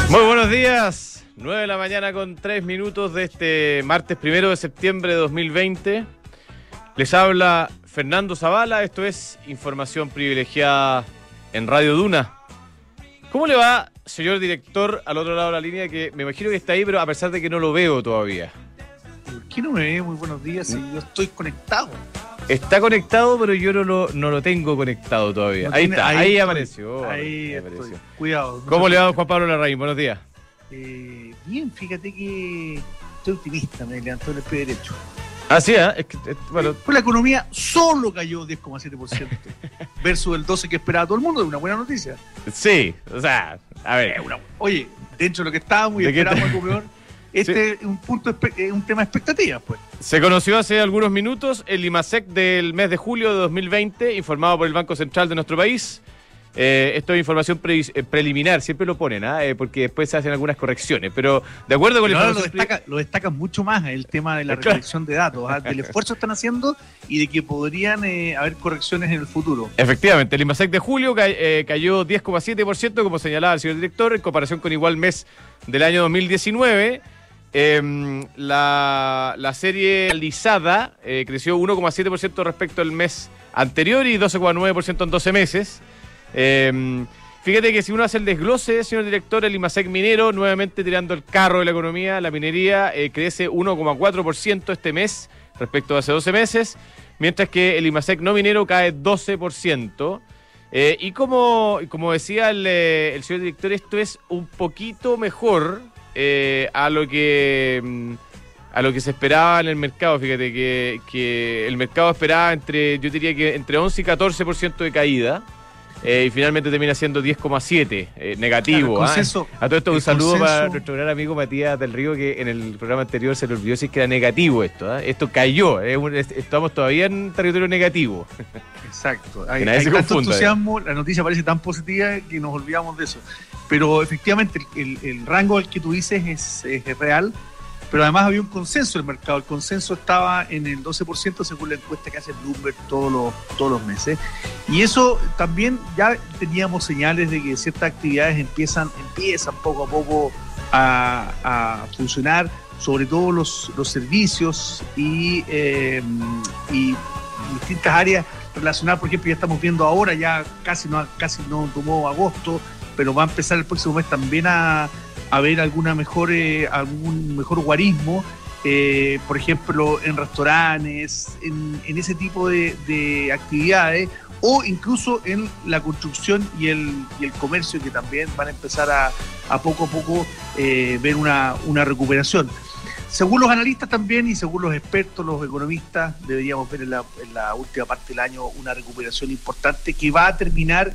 Muy buenos días, 9 de la mañana con 3 minutos de este martes 1 de septiembre de 2020. Les habla Fernando Zavala, esto es Información Privilegiada en Radio Duna. ¿Cómo le va, señor director, al otro lado de la línea, que me imagino que está ahí, pero a pesar de que no lo veo todavía? ¿Por qué no me ve? Muy buenos días, si yo estoy conectado. Está conectado, pero yo no lo tengo conectado todavía. No ahí tiene, está, ahí apareció. Ahí apareció. estoy. Cuidado. ¿Cómo le va, Juan Pablo Larraín? Buenos días. Bien, fíjate que estoy optimista, me levantó el pie derecho. Ah, sí, ¿eh? Es que, bueno. Pues la economía solo cayó 10,7% versus el 12% que esperaba todo el mundo, es una buena noticia. Sí, o sea, a ver. Oye, dentro de lo que estábamos y esperamos algo peor, este es un tema de expectativas, pues. Se conoció hace algunos minutos el IMASEC del mes de julio de 2020, informado por el Banco Central de nuestro país. Esto es información preliminar, siempre lo ponen, porque después se hacen algunas correcciones, pero de acuerdo con la información... Lo destacan mucho más el tema de la recolección de datos, del esfuerzo que están haciendo y de que podrían haber correcciones en el futuro. Efectivamente, el IMASEC de julio cayó 10,7%, como señalaba el señor director, en comparación con igual mes del año 2019. La serie realizada creció 1,7% respecto al mes anterior y 12,9% en 12 meses. Fíjate que si uno hace el desglose, señor director, el IMASEC minero, nuevamente tirando el carro de la economía, la minería crece 1,4% este mes respecto a hace 12 meses, mientras que el IMASEC no minero cae 12%. Y como decía el señor director, esto es un poquito mejor a lo que se esperaba en el mercado. Fíjate que el mercado esperaba yo diría que entre 11 y 14% de caída. Y finalmente termina siendo 10,7, negativo. Claro, consenso, a todo esto un saludo para nuestro gran amigo Matías del Río, que en el programa anterior se le olvidó decir que era negativo esto. Esto cayó, estamos todavía en territorio negativo. Exacto, hay tanto entusiasmo, la noticia parece tan positiva que nos olvidamos de eso. Pero efectivamente el rango al que tú dices es real. Pero además había un consenso en el mercado. El consenso estaba en el 12% según la encuesta que hace Bloomberg todos los meses. Y eso también ya teníamos señales de que ciertas actividades empiezan poco a poco a funcionar, sobre todo los servicios y distintas áreas relacionadas. Por ejemplo, ya estamos viendo ahora, ya casi no tomó agosto, pero va a empezar el próximo mes también a ver algún mejor guarismo, por ejemplo, en restaurantes, en ese tipo de actividades, o incluso en la construcción y el comercio, que también van a empezar a poco a poco ver una recuperación. Según los analistas también y según los expertos, los economistas, deberíamos ver en la última parte del año una recuperación importante que va a terminar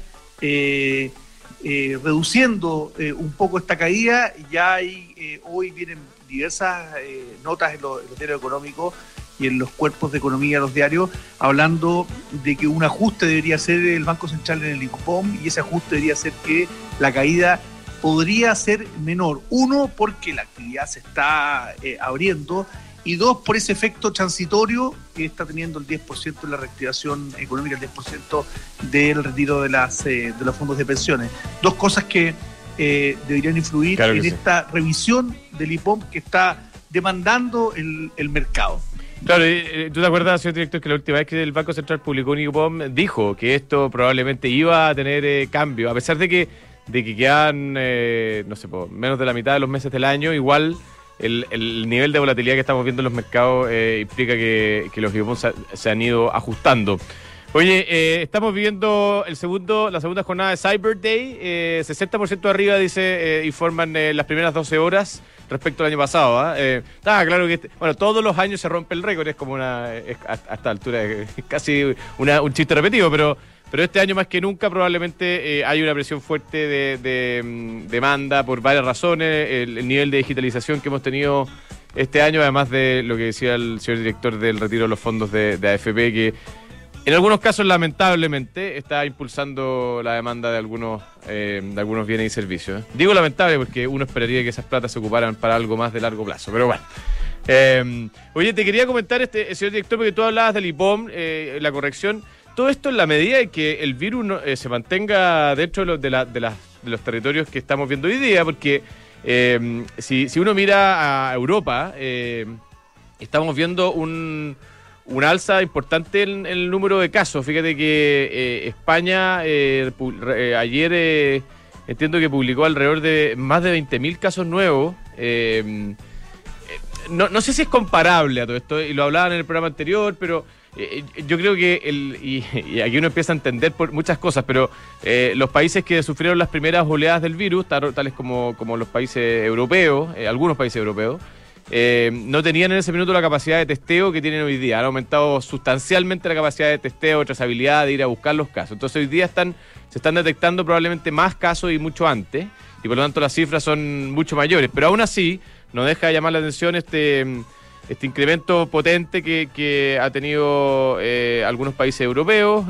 reduciendo un poco esta caída. Ya hoy vienen diversas notas en los diarios económicos y en los cuerpos de economía de los diarios, hablando de que un ajuste debería hacer el Banco Central en el ICOPOM, y ese ajuste debería ser que la caída podría ser menor. Uno, porque la actividad se está abriendo, y dos, por ese efecto transitorio que está teniendo el 10% de la reactivación económica, el 10% del retiro de los fondos de pensiones. Dos cosas que deberían influir en esta revisión del IPOM que está demandando el mercado. Claro, ¿tú te acuerdas, señor director, que la última vez que el Banco Central publicó un IPOM dijo que esto probablemente iba a tener cambio, a pesar de que quedan, menos de la mitad de los meses del año? Igual el nivel de volatilidad que estamos viendo en los mercados implica que los IPOM se han ido ajustando. Oye, estamos viviendo la segunda jornada de Cyber Day, 60% arriba, informan las primeras 12 horas respecto al año pasado. Claro que todos los años se rompe el récord, es como a esta altura es casi un chiste repetido, pero este año más que nunca probablemente hay una presión fuerte de demanda por varias razones, el nivel de digitalización que hemos tenido este año, además de lo que decía el señor director del retiro de los fondos de AFP, que en algunos casos lamentablemente está impulsando la demanda de algunos bienes y servicios. Digo lamentable porque uno esperaría que esas platas se ocuparan para algo más de largo plazo, pero bueno. Oye, te quería comentar, señor director, porque tú hablabas del IPOM, la corrección. Todo esto en la medida de que el virus se mantenga dentro de los territorios que estamos viendo hoy día, porque Si uno mira a Europa, estamos viendo un alza importante en el número de casos. Fíjate que España ayer entiendo que publicó alrededor de más de 20.000 casos nuevos. No sé si es comparable a todo esto, y lo hablaban en el programa anterior, pero yo creo que y aquí uno empieza a entender por muchas cosas, pero los países que sufrieron las primeras oleadas del virus, tales como los países europeos, algunos países europeos, no tenían en ese minuto la capacidad de testeo que tienen hoy día. Han aumentado sustancialmente la capacidad de testeo, de trazabilidad, de ir a buscar los casos. Entonces hoy día se están detectando probablemente más casos y mucho antes, y por lo tanto las cifras son mucho mayores. Pero aún así, no deja de llamar la atención este incremento potente que ha tenido algunos países europeos.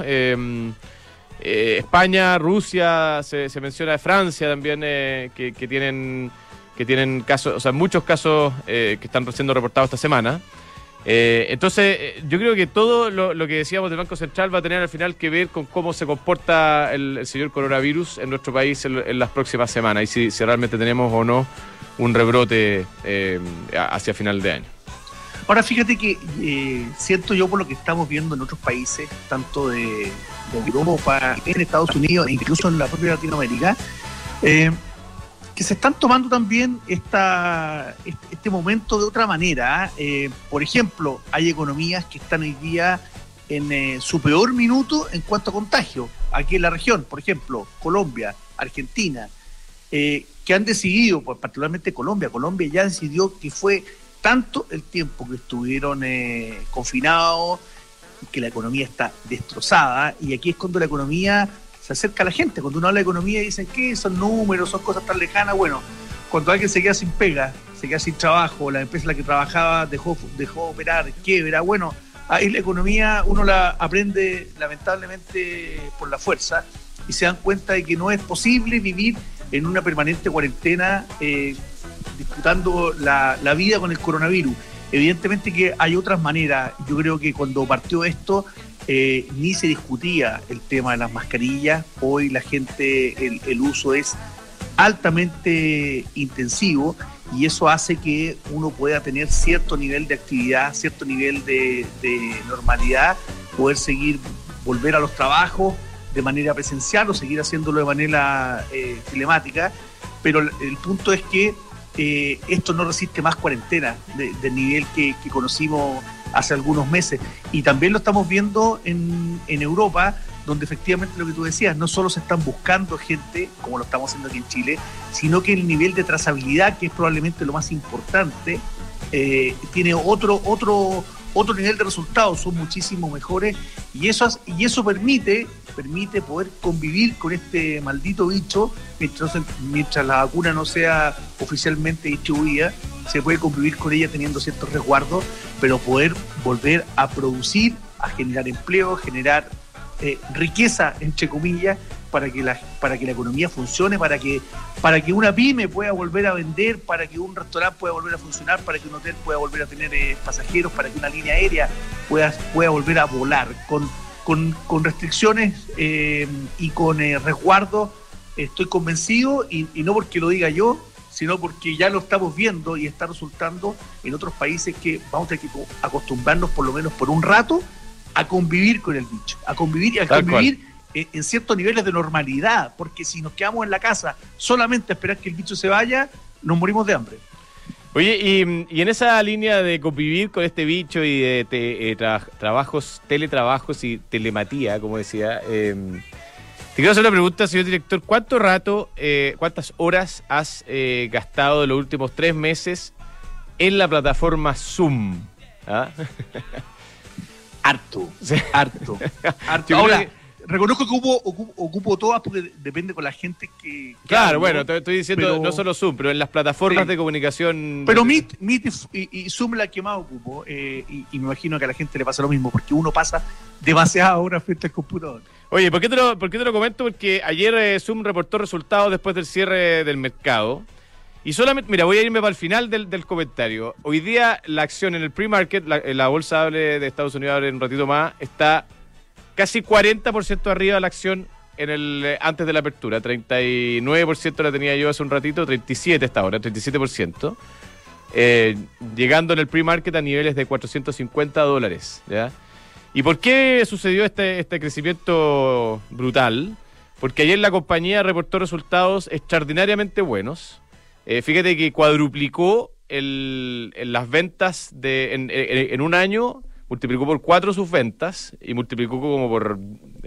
España, Rusia, se menciona de Francia también, que tienen casos, o sea, muchos casos que están siendo reportados esta semana. Entonces, yo creo que todo lo que decíamos del Banco Central va a tener al final que ver con cómo se comporta el señor coronavirus en nuestro país en las próximas semanas, y si realmente tenemos o no un rebrote hacia final de año. Ahora, fíjate que siento yo, por lo que estamos viendo en otros países, tanto de Europa, en Estados Unidos e incluso en la propia Latinoamérica, que se están tomando también este momento de otra manera. Por ejemplo, hay economías que están hoy día en su peor minuto en cuanto a contagio. Aquí en la región, por ejemplo, Colombia, Argentina, que han decidido, pues particularmente Colombia ya decidió que fue tanto el tiempo que estuvieron confinados, que la economía está destrozada, y aquí es cuando la economía se acerca a la gente. Cuando uno habla de economía dicen que son números, son cosas tan lejanas. Bueno, cuando alguien se queda sin pega, se queda sin trabajo, la empresa en la que trabajaba dejó de operar, quiebra, bueno, ahí la economía uno la aprende lamentablemente por la fuerza, y se dan cuenta de que no es posible vivir en una permanente cuarentena disputando la vida con el coronavirus. Evidentemente que hay otras maneras. Yo creo que cuando partió esto ni se discutía el tema de las mascarillas. Hoy la gente, el uso es altamente intensivo, y eso hace que uno pueda tener cierto nivel de actividad, cierto nivel de normalidad, poder volver a los trabajos de manera presencial o seguir haciéndolo de manera telemática. Pero el punto es que esto no resiste más cuarentena del nivel que conocimos hace algunos meses, y también lo estamos viendo en Europa, donde efectivamente lo que tú decías, no solo se están buscando gente, como lo estamos haciendo aquí en Chile, sino que el nivel de trazabilidad, que es probablemente lo más importante, tiene otro nivel de resultados, son muchísimo mejores, y eso permite poder convivir con este maldito bicho mientras la vacuna no sea oficialmente distribuida. Se puede convivir con ella teniendo ciertos resguardos, pero poder volver a producir, a generar empleo, generar riqueza, entre comillas, para que la economía funcione, para que una pyme pueda volver a vender, para que un restaurante pueda volver a funcionar, para que un hotel pueda volver a tener pasajeros, para que una línea aérea pueda volver a volar. Con restricciones y con resguardos, estoy convencido, y no porque lo diga yo, sino porque ya lo estamos viendo y está resultando en otros países, que vamos a tener que acostumbrarnos por lo menos por un rato a convivir con el bicho, a convivir en ciertos niveles de normalidad, porque si nos quedamos en la casa solamente a esperar que el bicho se vaya, nos morimos de hambre. Oye, y en esa línea de convivir con este bicho y de teletrabajos y telematía, como decía, te quiero hacer una pregunta, señor director. ¿Cuántas horas has gastado en los últimos 3 meses en la plataforma Zoom? ¿Ah? Harto. Ahora, reconozco que ocupo todas, porque depende con la gente que claro, hablo, bueno, te estoy diciendo, pero no solo Zoom, pero en las plataformas de comunicación. Pero Meet y Zoom la que más ocupo, y me imagino que a la gente le pasa lo mismo, porque uno pasa demasiadas horas frente al computador. Oye, ¿por qué te lo comento? Porque ayer Zoom reportó resultados después del cierre del mercado. Y solamente, mira, voy a irme para el final del comentario. Hoy día la acción en el pre-market, la bolsa de Estados Unidos abre un ratito más, está casi 40% arriba de la acción antes de la apertura. 39% la tenía yo hace un ratito, 37% hasta ahora, 37%. Llegando en el pre-market a niveles de $450, ¿ya? ¿Y por qué sucedió este crecimiento brutal? Porque ayer la compañía reportó resultados extraordinariamente buenos. Fíjate que cuadruplicó en las ventas en un año, multiplicó por 4 sus ventas y multiplicó como por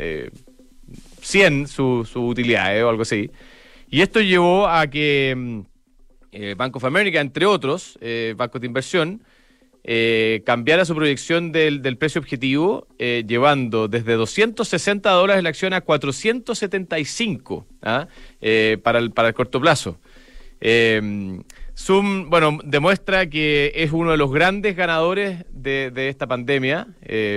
100 sus utilidades o algo así. Y esto llevó a que Bank of America, entre otros bancos de inversión, cambiara su proyección del precio objetivo, llevando desde $260 la acción a 475 para el corto plazo. Zoom, bueno, demuestra que es uno de los grandes ganadores de esta pandemia,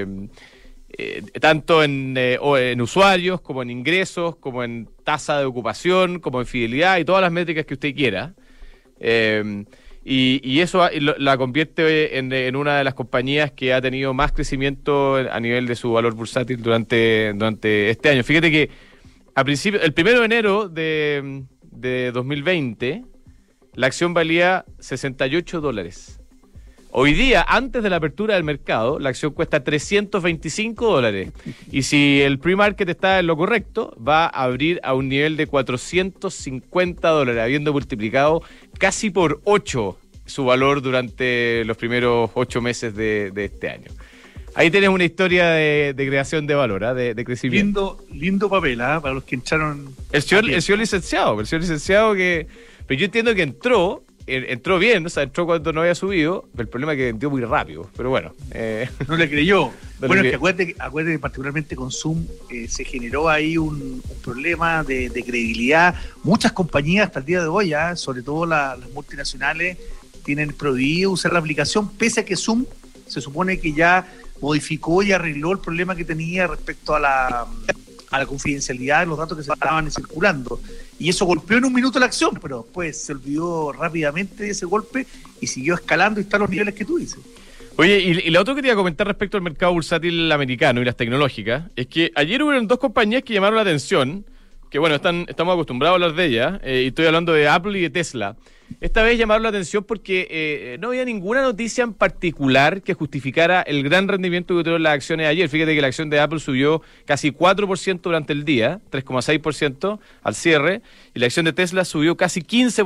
tanto en usuarios, como en ingresos, como en tasa de ocupación, como en fidelidad y todas las métricas que usted quiera. Y eso la convierte en una de las compañías que ha tenido más crecimiento a nivel de su valor bursátil durante este año. Fíjate que el 1 de enero de 2020, la acción valía $68. Hoy día, antes de la apertura del mercado, la acción cuesta $325. Y si el pre-market está en lo correcto, va a abrir a un nivel de $450, habiendo multiplicado casi por 8 su valor durante los primeros 8 meses de este año. Ahí tienes una historia de creación de valor, de crecimiento. Lindo papel, para los que entraron. El señor licenciado que... Pero yo entiendo que entró bien, o sea, entró cuando no había subido, pero el problema es que vendió muy rápido, pero bueno. No le creyó. Bueno, es que acuérdate que particularmente con Zoom se generó ahí un problema de credibilidad. Muchas compañías hasta el día de hoy, sobre todo las multinacionales, tienen prohibido usar la aplicación, pese a que Zoom se supone que ya modificó y arregló el problema que tenía respecto a la confidencialidad de los datos que se estaban circulando. Y eso golpeó en un minuto la acción, pero después se olvidó rápidamente de ese golpe y siguió escalando y está a los niveles que tú dices. Oye, y lo otro que te iba a comentar respecto al mercado bursátil americano y las tecnológicas, es que ayer hubo 2 compañías que llamaron la atención, que bueno, estamos acostumbrados a hablar de ellas, y estoy hablando de Apple y de Tesla. Esta vez llamaron la atención porque no había ninguna noticia en particular que justificara el gran rendimiento que tuvieron las acciones ayer. Fíjate que la acción de Apple subió casi 4% durante el día, 3,6% al cierre, y la acción de Tesla subió casi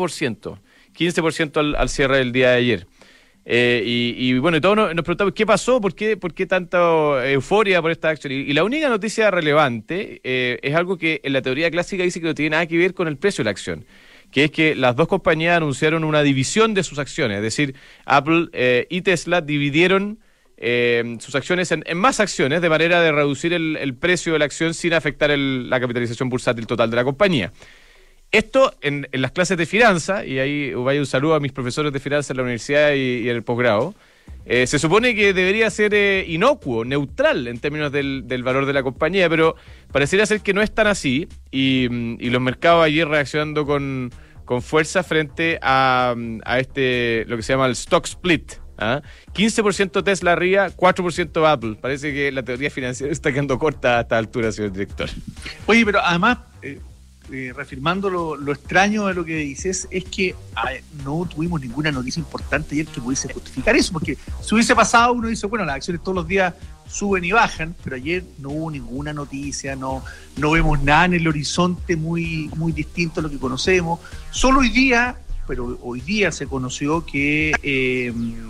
15% al cierre del día de ayer. Y bueno, y todos nos preguntamos qué pasó, por qué tanta euforia por esta acción. Y la única noticia relevante es algo que en la teoría clásica dice que no tiene nada que ver con el precio de la acción, que es que las 2 compañías anunciaron una división de sus acciones, es decir, Apple y Tesla dividieron sus acciones en más acciones de manera de reducir el precio de la acción sin afectar la capitalización bursátil total de la compañía. Esto en las clases de finanzas, y ahí vaya un saludo a mis profesores de finanzas en la universidad y en el posgrado, se supone que debería ser inocuo, neutral en términos del valor de la compañía, pero pareciera ser que no es tan así, y los mercados ayer reaccionando con fuerza frente a lo que se llama el stock split. 15% Tesla arriba, 4% Apple. Parece que la teoría financiera está quedando corta a esta altura, señor director. Oye, pero además... reafirmando lo extraño de lo que dices, es que no tuvimos ninguna noticia importante ayer que pudiese justificar eso, porque si hubiese pasado, uno dice, bueno, las acciones todos los días suben y bajan, pero ayer no hubo ninguna noticia, no vemos nada en el horizonte muy, muy distinto a lo que conocemos. Solo hoy día se conoció que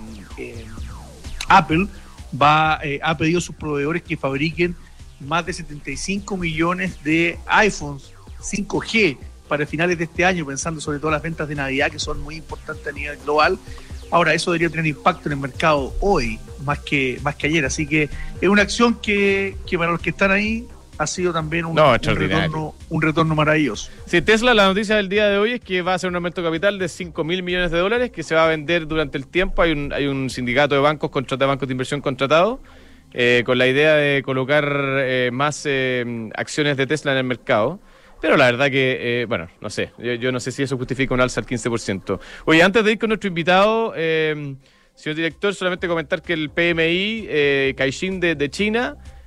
Apple ha pedido a sus proveedores que fabriquen más de 75 millones de iPhones 5G para finales de este año, pensando sobre todo las ventas de Navidad, que son muy importantes a nivel global. Ahora, eso debería tener impacto en el mercado hoy, más que ayer. Así que es una acción que para los que están ahí ha sido también un retorno maravilloso. Sí, Tesla, la noticia del día de hoy es que va a hacer un aumento de capital de $5.000 millones que se va a vender durante el tiempo. Hay un sindicato de bancos de inversión contratado, con la idea de colocar más acciones de Tesla en el mercado. Pero la verdad que, no sé, yo no sé si eso justifica un alza al 15%. Oye, antes de ir con nuestro invitado, señor director, solamente comentar que el PMI Caixin de China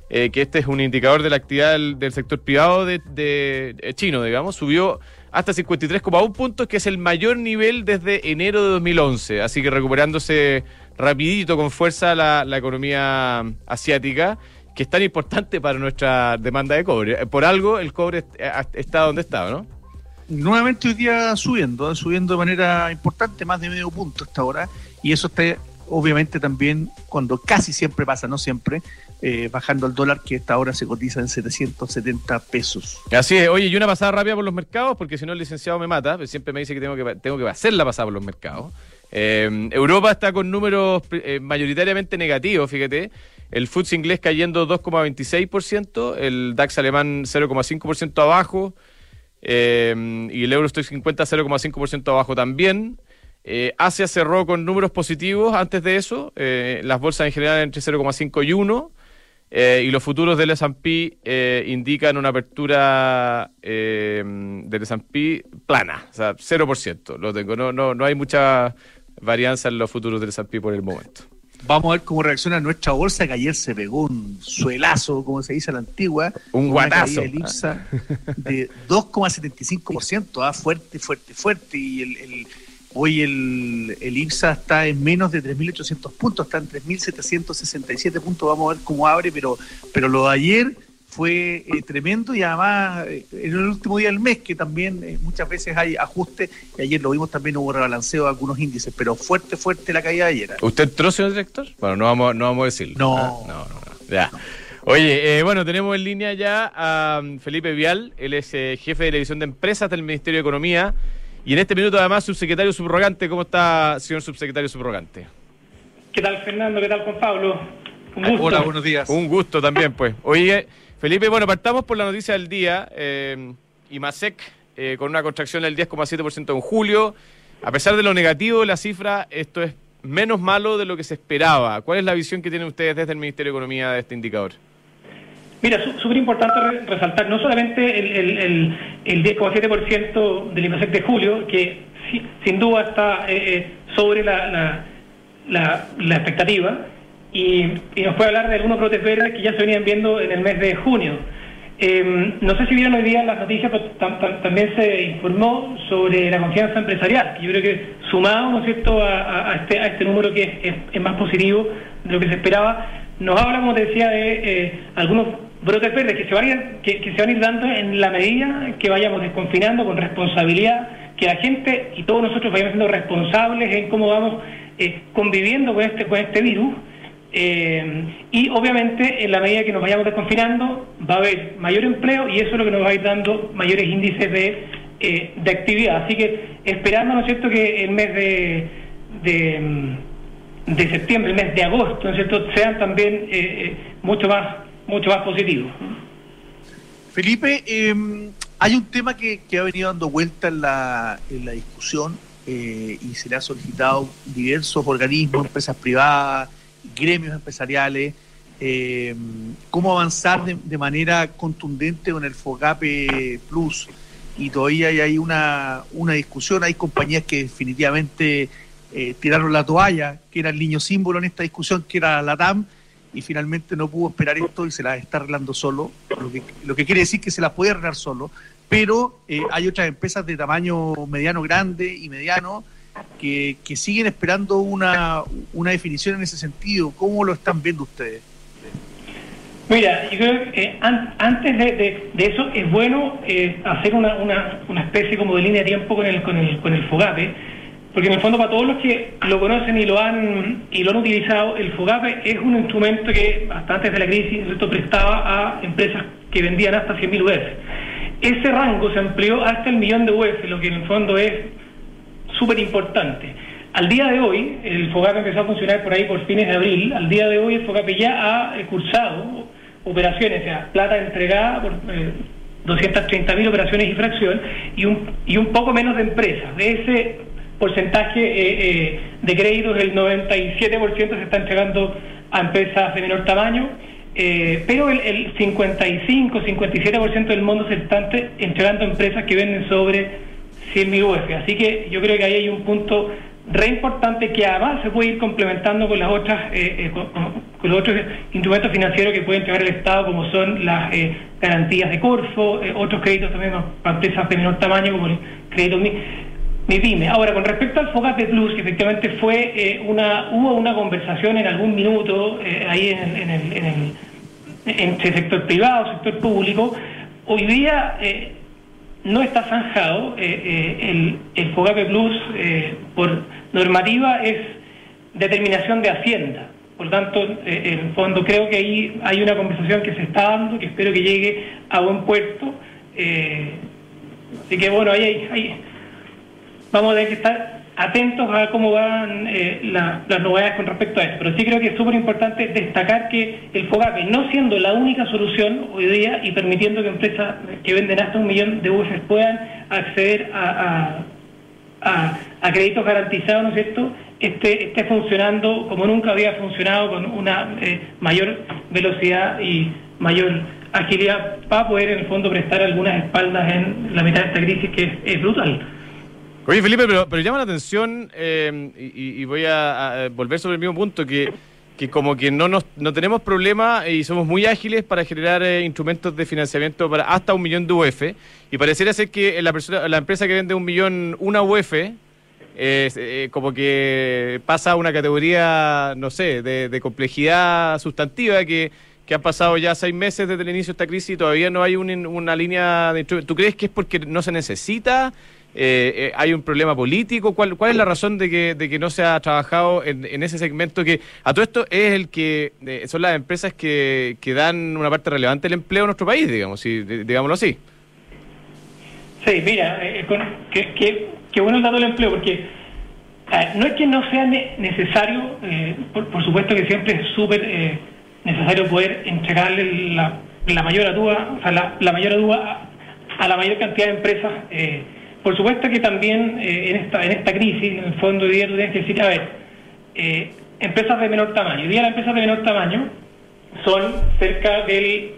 que este es un indicador de la actividad del sector privado de chino, digamos, subió hasta 53,1 puntos, que es el mayor nivel desde enero de 2011. Así que recuperándose rapidito, con fuerza, la economía asiática, que es tan importante para nuestra demanda de cobre. Por algo el cobre está donde está, ¿no? Nuevamente hoy día subiendo de manera importante, más de medio punto hasta ahora, y eso está obviamente también, cuando casi siempre pasa, no siempre, bajando el dólar, que esta hora se cotiza en 770 pesos. Así es. Oye, y una pasada rápida por los mercados, porque si no el licenciado me mata, siempre me dice que tengo que hacer la pasada por los mercados. Europa está con números mayoritariamente negativos, fíjate. El FTSE inglés cayendo 2,26%, el DAX alemán 0,5% abajo, y el Eurostoxx 50 0,5% abajo también. Asia cerró con números positivos antes de eso, las bolsas en general entre 0,5 y 1, y los futuros del S&P indican una apertura del S&P plana, o sea, 0%. Lo tengo, no hay mucha varianza en los futuros del S&P por el momento. Vamos a ver cómo reacciona nuestra bolsa, que ayer se pegó un suelazo, como se dice a la antigua. Un guatazo. El IPSA de 2,75%, fuerte. Y hoy el IPSA está en menos de 3.800 puntos, está en 3.767 puntos. Vamos a ver cómo abre, pero lo de ayer fue tremendo, y además en el último día del mes, que también muchas veces hay ajustes, y ayer lo vimos, también hubo rebalanceo de algunos índices, pero fuerte la caída de ayer. ¿Usted entró, señor director? Bueno, no vamos a decirlo. No. Ya. Oye, bueno, tenemos en línea ya a Felipe Vial. Él es jefe de la división de empresas del Ministerio de Economía, y en este minuto además subsecretario subrogante. ¿Cómo está, señor subsecretario subrogante? ¿Qué tal, Fernando? ¿Qué tal, Juan Pablo? Un gusto. Hola, buenos días. Un gusto también, pues. Oye, Felipe, bueno, partamos por la noticia del día. IMASEC con una contracción del 10,7% en julio. A pesar de lo negativo de la cifra, esto es menos malo de lo que se esperaba. ¿Cuál es la visión que tienen ustedes desde el Ministerio de Economía de este indicador? Mira, súper importante resaltar no solamente el 10,7% del IMASEC de julio, que sin duda está sobre la expectativa, y nos puede hablar de algunos brotes verdes que ya se venían viendo en el mes de junio. No sé si vieron hoy día las noticias, pero también se informó sobre la confianza empresarial, que yo creo que sumado, ¿no es cierto?, a este número que es más positivo de lo que se esperaba, nos habla, como te decía, de algunos brotes verdes que se van a ir dando en la medida que vayamos desconfinando con responsabilidad, que la gente y todos nosotros vayamos siendo responsables en cómo vamos conviviendo con este virus. Y obviamente en la medida que nos vayamos desconfinando va a haber mayor empleo, y eso es lo que nos va a ir dando mayores índices de actividad. Así que esperando, ¿no es cierto?, que el mes de septiembre, el mes de agosto, ¿no es cierto?, sean también mucho más positivos. Felipe, hay un tema que ha venido dando vuelta en la discusión, y se le ha solicitado diversos organismos, empresas privadas, gremios empresariales, cómo avanzar de manera contundente con el FOGAPE Plus, y todavía hay una discusión. Hay compañías que definitivamente tiraron la toalla, que era el niño símbolo en esta discusión, que era la TAM, y finalmente no pudo esperar esto y se las está arreglando solo, lo que quiere decir que se las puede arreglar solo, pero hay otras empresas de tamaño mediano, grande y mediano que siguen esperando una definición en ese sentido. ¿Cómo lo están viendo ustedes? Mira, yo creo que antes de eso es bueno hacer una especie como de línea de tiempo con el FOGAPE, porque en el fondo, para todos los que lo conocen y lo han utilizado, el FOGAPE es un instrumento que hasta antes de la crisis prestaba a empresas que vendían hasta 100.000 UF. Ese rango se amplió hasta el 1.000.000 de UF, lo que en el fondo es súper importante. Al día de hoy, el FOGAPE empezó a funcionar por ahí por fines de abril. Al día de hoy el FOGAPE ya ha cursado operaciones, o sea, plata entregada por 230.000 operaciones y fracción, y un poco menos de empresas. De ese porcentaje de créditos, el 97% se está entregando a empresas de menor tamaño, pero el 55-57% del monto se está entregando a empresas que venden sobre 100.000 UF. Así que yo creo que ahí hay un punto re importante que además se puede ir complementando con las otras con los otros instrumentos financieros que puede entregar el Estado, como son las garantías de Corfo, otros créditos también para empresas de menor tamaño, como el crédito MIPYME. Ahora, con respecto al FOGAPE Plus, que efectivamente hubo una conversación en algún minuto ahí entre sector privado, sector público. Hoy día no está zanjado. El FOGAPE Plus, por normativa, es determinación de Hacienda. Por lo tanto, en el fondo creo que ahí hay una conversación que se está dando, que espero que llegue a buen puerto. Así que bueno, ahí vamos a tener que estar atentos a cómo van las novedades con respecto a esto. Pero sí creo que es súper importante destacar que el FOGAPE, no siendo la única solución hoy día y permitiendo que empresas que venden hasta 1 millón de UF puedan acceder a créditos garantizados, ¿no es cierto?, esté funcionando como nunca había funcionado, con una mayor velocidad y mayor agilidad para poder en el fondo prestar algunas espaldas en la mitad de esta crisis que es brutal. Oye, Felipe, pero llama la atención, y voy a volver sobre el mismo punto, que como que no tenemos problema y somos muy ágiles para generar instrumentos de financiamiento para hasta 1 millón de UF, y pareciera ser que la empresa que vende 1 millón, una UF, como que pasa a una categoría, no sé, de complejidad sustantiva, que han pasado ya 6 meses desde el inicio de esta crisis y todavía no hay una línea de instrumentos. ¿Tú crees que es porque no se necesita? ¿Hay un problema político? ¿Cuál es la razón de que no se ha trabajado en ese segmento, que a todo esto es el que son las empresas que dan una parte relevante del empleo en nuestro país, digamos, digámoslo así? Sí, mira, qué bueno el dato del empleo, porque no es que no sea necesario, por supuesto que siempre es súper necesario poder entregarle la mayor ayuda, o sea, la mayor ayuda a la mayor cantidad de empresas. Por supuesto que también en esta crisis, en el fondo hoy día tú tienes que decir, a ver, empresas de menor tamaño. Hoy día las empresas de menor tamaño son cerca del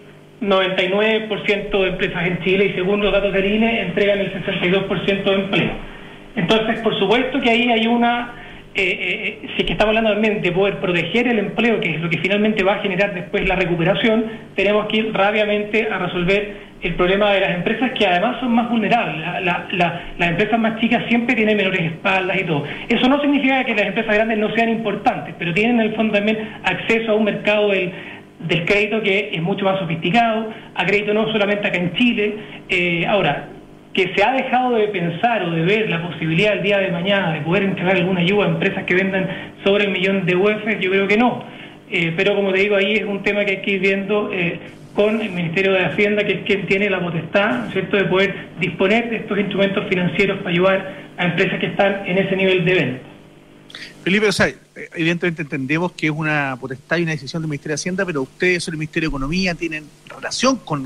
99% de empresas en Chile, y según los datos del INE entregan el 62% de empleo. Entonces, por supuesto que ahí hay si es que estamos hablando también de poder proteger el empleo, que es lo que finalmente va a generar después la recuperación, tenemos que ir rápidamente a resolver el problema de las empresas, que además son más vulnerables. Las empresas más chicas siempre tienen menores espaldas y todo. Eso no significa que las empresas grandes no sean importantes, pero tienen en el fondo también acceso a un mercado del crédito que es mucho más sofisticado, a crédito no solamente acá en Chile. Ahora, que se ha dejado de pensar o de ver la posibilidad el día de mañana de poder entregar alguna ayuda a empresas que vendan sobre 1 millón de UF, yo creo que no. Pero como te digo, ahí es un tema que hay que ir viendo con el Ministerio de Hacienda, que es quien tiene la potestad, ¿cierto?, de poder disponer de estos instrumentos financieros para ayudar a empresas que están en ese nivel de venta. Felipe, o sea, evidentemente entendemos que es una potestad y una decisión del Ministerio de Hacienda, pero ustedes son el Ministerio de Economía, tienen relación con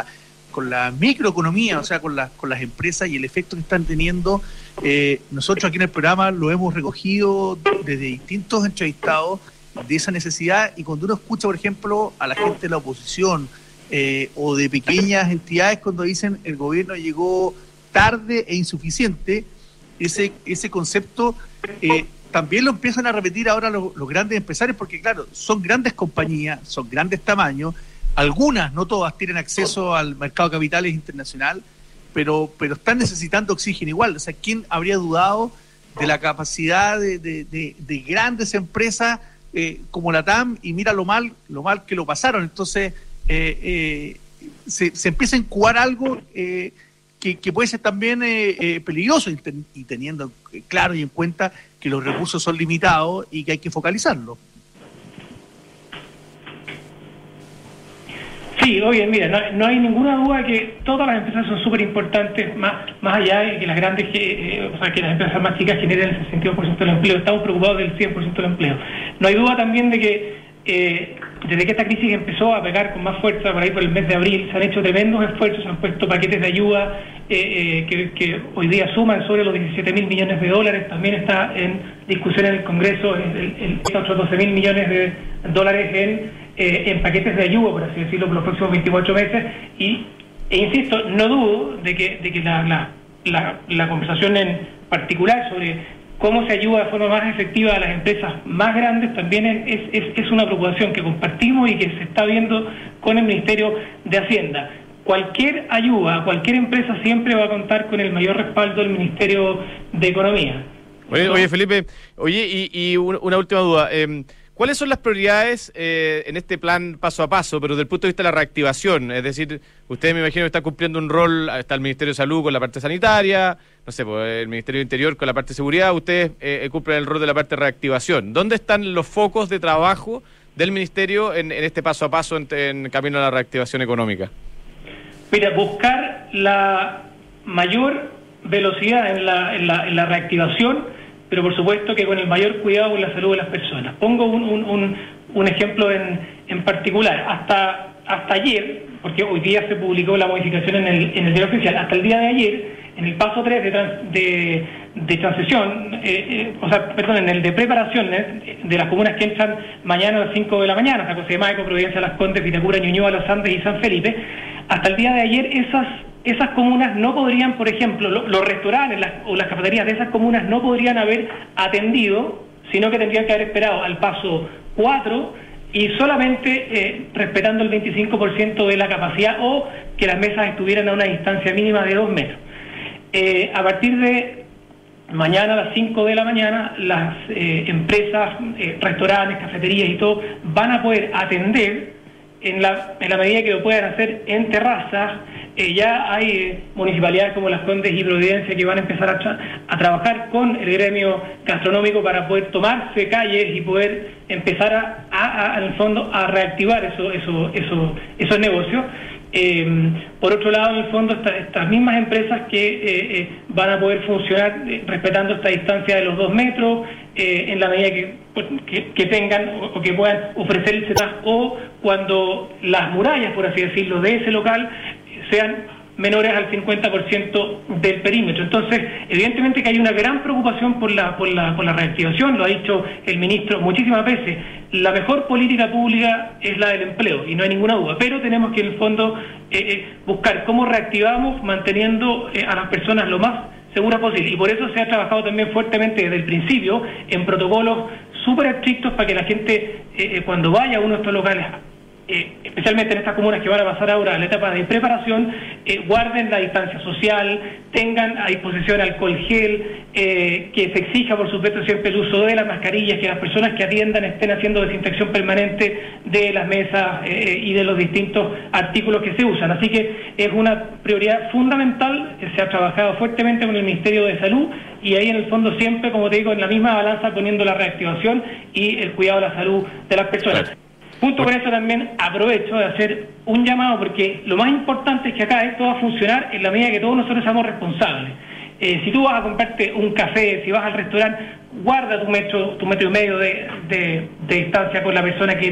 la microeconomía, o sea, con las empresas y el efecto que están teniendo. Nosotros aquí en el programa lo hemos recogido desde distintos entrevistados de esa necesidad, y cuando uno escucha, por ejemplo, a la gente de la oposición o de pequeñas entidades cuando dicen el gobierno llegó tarde e insuficiente, ese concepto también lo empiezan a repetir ahora los grandes empresarios, porque claro, son grandes compañías, son grandes tamaños, algunas, no todas, tienen acceso al mercado de capitales internacional, pero están necesitando oxígeno igual. O sea, ¿quién habría dudado de la capacidad de grandes empresas como la TAM? Y mira lo mal que lo pasaron. Entonces, se empieza a incubar algo que puede ser también peligroso, y teniendo claro y en cuenta que los recursos son limitados y que hay que focalizarlos. Sí, oye, mira, no hay ninguna duda que todas las empresas son súper importantes, más allá de que las grandes, o sea, que las empresas más chicas generen el 62% del empleo. Estamos preocupados del 100% del empleo. No hay duda también de que desde que esta crisis empezó a pegar con más fuerza por ahí por el mes de abril, se han hecho tremendos esfuerzos, se han puesto paquetes de ayuda que hoy día suman sobre los 17.000 millones de dólares. También está en discusión en el Congreso el otros 12.000 millones de dólares en paquetes de ayuda, por así decirlo, por los próximos 24 meses. E insisto, no dudo de que la conversación en particular sobre cómo se ayuda de forma más efectiva a las empresas más grandes, también es una preocupación que compartimos y que se está viendo con el Ministerio de Hacienda. Cualquier ayuda a cualquier empresa siempre va a contar con el mayor respaldo del Ministerio de Economía. Oye Felipe, y una última duda. ¿Cuáles son las prioridades en este plan paso a paso, pero desde el punto de vista de la reactivación? Es decir, ustedes me imagino que están cumpliendo un rol, está el Ministerio de Salud con la parte sanitaria, no sé, pues, el Ministerio de Interior con la parte de seguridad, ustedes cumplen el rol de la parte de reactivación. ¿Dónde están los focos de trabajo del Ministerio en este paso a paso en camino a la reactivación económica? Mira, buscar la mayor velocidad en la reactivación, pero por supuesto que con el mayor cuidado con la salud de las personas. Pongo un ejemplo en particular. Hasta ayer, porque hoy día se publicó la modificación en el diario oficial, hasta el día de ayer, en el paso 3 de transición, en el de preparación de las comunas que entran mañana a las 5 de la mañana, San José de Maipo, Providencia, Las Condes, Vitacura, Ñuñoa, Los Andes y San Felipe, hasta el día de ayer esas comunas no podrían, por ejemplo, los restaurantes o las cafeterías de esas comunas no podrían haber atendido, sino que tendrían que haber esperado al paso 4 y solamente respetando el 25% de la capacidad o que las mesas estuvieran a una distancia mínima de 2 metros. A partir de mañana a las 5 de la mañana, las empresas, restaurantes, cafeterías y todo van a poder atender en la medida que lo puedan hacer en terrazas. Ya hay municipalidades como Las Condes y Providencia que van a empezar a trabajar con el gremio gastronómico para poder tomarse calles y poder empezar en el fondo a reactivar esos negocios. Por otro lado, en el fondo, estas mismas empresas que van a poder funcionar respetando esta distancia de los 2 metros, en la medida que tengan o que puedan ofrecerse, o cuando las murallas, por así decirlo, de ese local sean menores al 50% del perímetro. Entonces, evidentemente que hay una gran preocupación por la reactivación, lo ha dicho el ministro muchísimas veces. La mejor política pública es la del empleo, y no hay ninguna duda, pero tenemos que en el fondo buscar cómo reactivamos manteniendo a las personas lo más seguras posible, y por eso se ha trabajado también fuertemente desde el principio en protocolos súper estrictos para que la gente cuando vaya a uno de estos locales, especialmente en estas comunas que van a pasar ahora a la etapa de preparación, guarden la distancia social, tengan a disposición alcohol gel, que se exija por supuesto siempre el uso de las mascarillas, que las personas que atiendan estén haciendo desinfección permanente de las mesas y de los distintos artículos que se usan. Así que es una prioridad fundamental, se ha trabajado fuertemente con el Ministerio de Salud y ahí en el fondo siempre, como te digo, en la misma balanza poniendo la reactivación y el cuidado de la salud de las personas. Claro. Junto con eso también aprovecho de hacer un llamado, porque lo más importante es que acá esto va a funcionar en la medida que todos nosotros seamos responsables. Si tú vas a comprarte un café, si vas al restaurante, guarda tu metro y medio de distancia con la persona que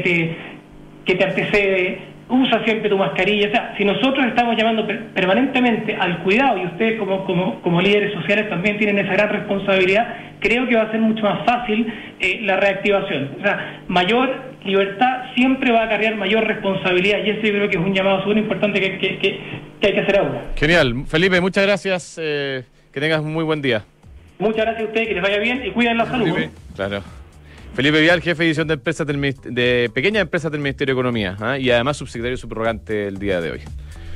te antecede, usa siempre tu mascarilla. O sea, si nosotros estamos llamando permanentemente al cuidado, y ustedes como líderes sociales también tienen esa gran responsabilidad, creo que va a ser mucho más fácil la reactivación. O sea, mayor libertad siempre va a acarrear mayor responsabilidad, y ese yo creo que es un llamado súper importante que hay que hacer ahora. Genial. Felipe, muchas gracias. Que tengas un muy buen día. Muchas gracias a ustedes, que les vaya bien y cuiden la salud. Felipe, claro. Felipe Vial, jefe de edición de empresas de pequeñas empresas del Ministerio de Economía, y además subsecretario subrogante el día de hoy.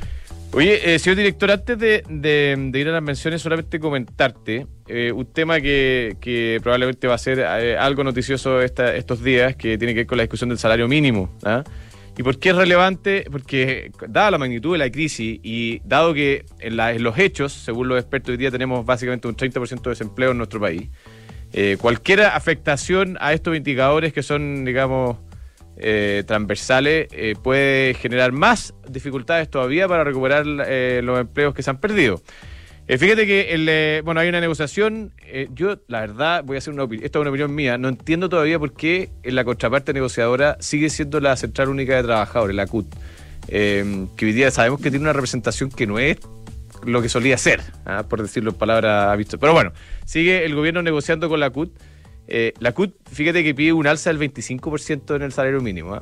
Oye, señor director, antes de ir a las menciones, solamente comentarte un tema que probablemente va a ser algo noticioso estos días, que tiene que ver con la discusión del salario mínimo. ¿Y por qué es relevante? Porque dada la magnitud de la crisis y dado que en los hechos, según los expertos, hoy día tenemos básicamente un 30% de desempleo en nuestro país, cualquier afectación a estos indicadores que son, digamos, transversales, puede generar más dificultades todavía para recuperar los empleos que se han perdido. Fíjate que hay una negociación. Yo, la verdad, voy a hacer esta es una opinión mía, no entiendo todavía por qué la contraparte negociadora sigue siendo la Central Única de Trabajadores, la CUT, que hoy día sabemos que tiene una representación que no es lo que solía ser, por decirlo en palabras vistas. Pero bueno, sigue el gobierno negociando con la CUT. La CUT, fíjate que pide un alza del 25% en el salario mínimo.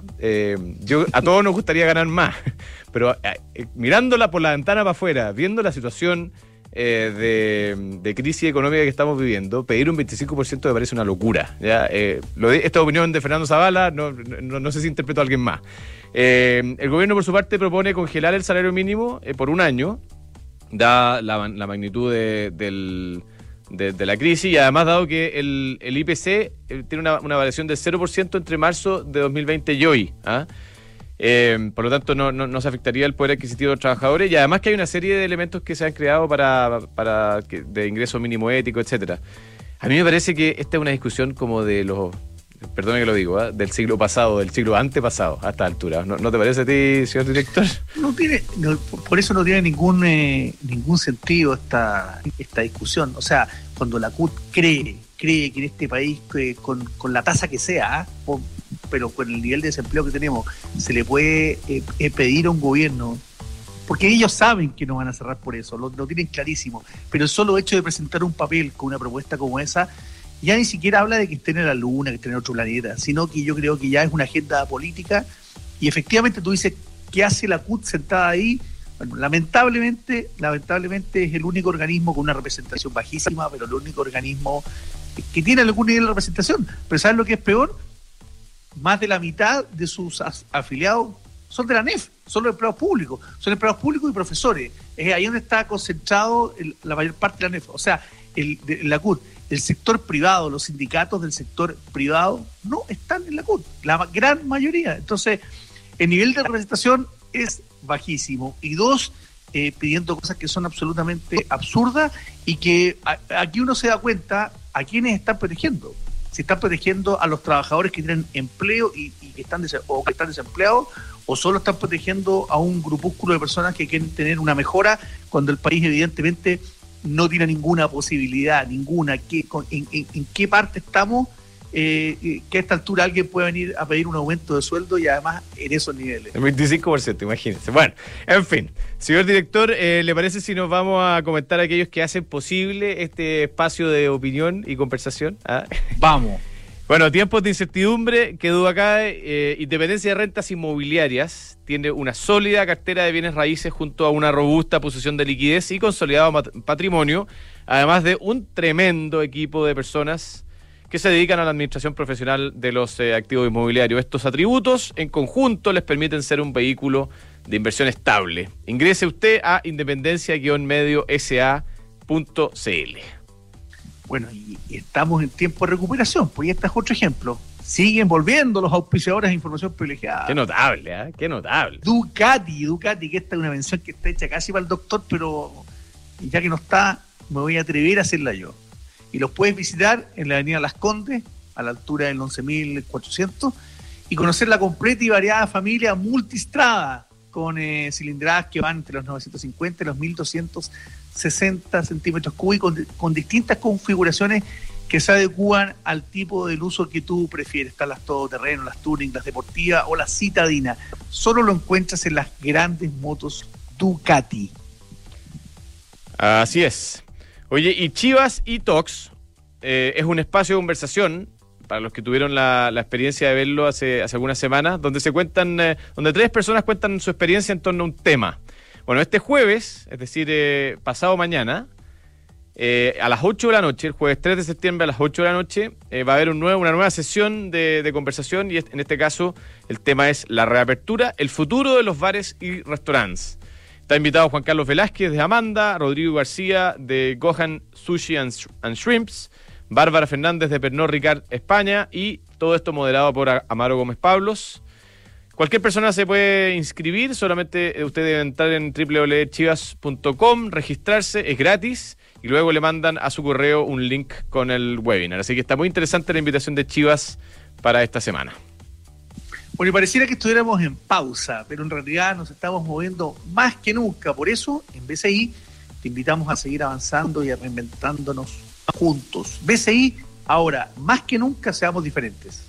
A todos nos gustaría ganar más, pero mirándola por la ventana para afuera, viendo la situación de crisis económica que estamos viviendo, pedir un 25% me parece una locura. ¿Ya? Esta opinión de Fernando Zavala, no sé si interpreto a alguien más. El gobierno, por su parte, propone congelar el salario mínimo por un año, da la magnitud de la crisis, y además dado que el IPC tiene una variación del 0% entre marzo de 2020 y hoy. Por lo tanto, no se afectaría el poder adquisitivo de los trabajadores, y además que hay una serie de elementos que se han creado de ingreso mínimo ético, etcétera. A mí me parece que esta es una discusión como de los, perdone que lo digo, del siglo pasado, del siglo antepasado, a esta altura. ¿No te parece a ti, señor director? Por eso no tiene ningún sentido esta discusión. O sea, cuando la CUT cree que en este país, con la tasa que sea, pero con el nivel de desempleo que tenemos, se le puede pedir a un gobierno, porque ellos saben que no van a cerrar por eso, lo tienen clarísimo, pero el solo hecho de presentar un papel con una propuesta como esa, ya ni siquiera habla de que estén en la luna, que estén en otro planeta, sino que yo creo que ya es una agenda política, y efectivamente tú dices, ¿qué hace la CUT sentada ahí? Bueno, lamentablemente es el único organismo con una representación bajísima, pero el único organismo que tiene algún nivel de representación. Pero ¿sabes lo que es peor? Más de la mitad de sus afiliados son de la ANEF, son los empleados públicos y profesores. Es ahí donde está concentrado la mayor parte de la ANEF. O sea, la CUT, el sector privado, los sindicatos del sector privado no están en la CUT, la gran mayoría. Entonces, el nivel de representación es bajísimo. Y dos, pidiendo cosas que son absolutamente absurdas, y que aquí uno se da cuenta a quiénes están protegiendo. Si están protegiendo a los trabajadores que tienen empleo y que están desempleados, o solo están protegiendo a un grupúsculo de personas que quieren tener una mejora cuando el país evidentemente no tiene ninguna posibilidad, ninguna. ¿En qué parte estamos? Que a esta altura alguien puede venir a pedir un aumento de sueldo, y además en esos niveles. El 25%, imagínense. Bueno, en fin. Señor director, ¿le parece si nos vamos a comentar a aquellos que hacen posible este espacio de opinión y conversación? Vamos. Bueno, tiempos de incertidumbre, que duda cae. Independencia de Rentas Inmobiliarias tiene una sólida cartera de bienes raíces junto a una robusta posición de liquidez y consolidado patrimonio, además de un tremendo equipo de personas que se dedican a la administración profesional de los activos inmobiliarios. Estos atributos en conjunto les permiten ser un vehículo de inversión estable. Ingrese usted a independencia-sa.cl. Bueno, y estamos en tiempo de recuperación, pues este es otro ejemplo. Siguen volviendo los auspiciadores de información privilegiada. Qué notable, qué notable. Ducati, que esta es una mención que está hecha casi para el doctor, pero ya que no está, me voy a atrever a hacerla yo. Y los puedes visitar en la avenida Las Condes, a la altura del 11.400, y conocer la completa y variada familia Multistrada, con cilindradas que van entre los 950 y los 1.260 centímetros cúbicos, con distintas configuraciones que se adecúan al tipo del uso que tú prefieres. Están las todoterreno, las touring, las deportivas o las citadinas. Solo lo encuentras en las grandes motos Ducati. Así es. Oye, y Chivas y Talks es un espacio de conversación para los que tuvieron la experiencia de verlo hace algunas semanas, donde donde 3 personas cuentan su experiencia en torno a un tema. Bueno, este jueves, es decir, pasado mañana, a las 8 de la noche, el jueves 3 de septiembre a las 8 de la noche, va a haber una nueva sesión de conversación, y en este caso el tema es la reapertura, el futuro de los bares y restaurantes. Está invitado Juan Carlos Velázquez de Amanda, Rodrigo García de Gohan Sushi and Shrimps, Bárbara Fernández de Pernod Ricard España, y todo esto moderado por Amaro Gómez Pablos. Cualquier persona se puede inscribir, solamente usted debe entrar en www.chivas.com, registrarse, es gratis, y luego le mandan a su correo un link con el webinar. Así que está muy interesante la invitación de Chivas para esta semana. Bueno, y pareciera que estuviéramos en pausa, pero en realidad nos estamos moviendo más que nunca. Por eso, en BCI, te invitamos a seguir avanzando y a reinventándonos juntos. BCI, ahora, más que nunca, seamos diferentes.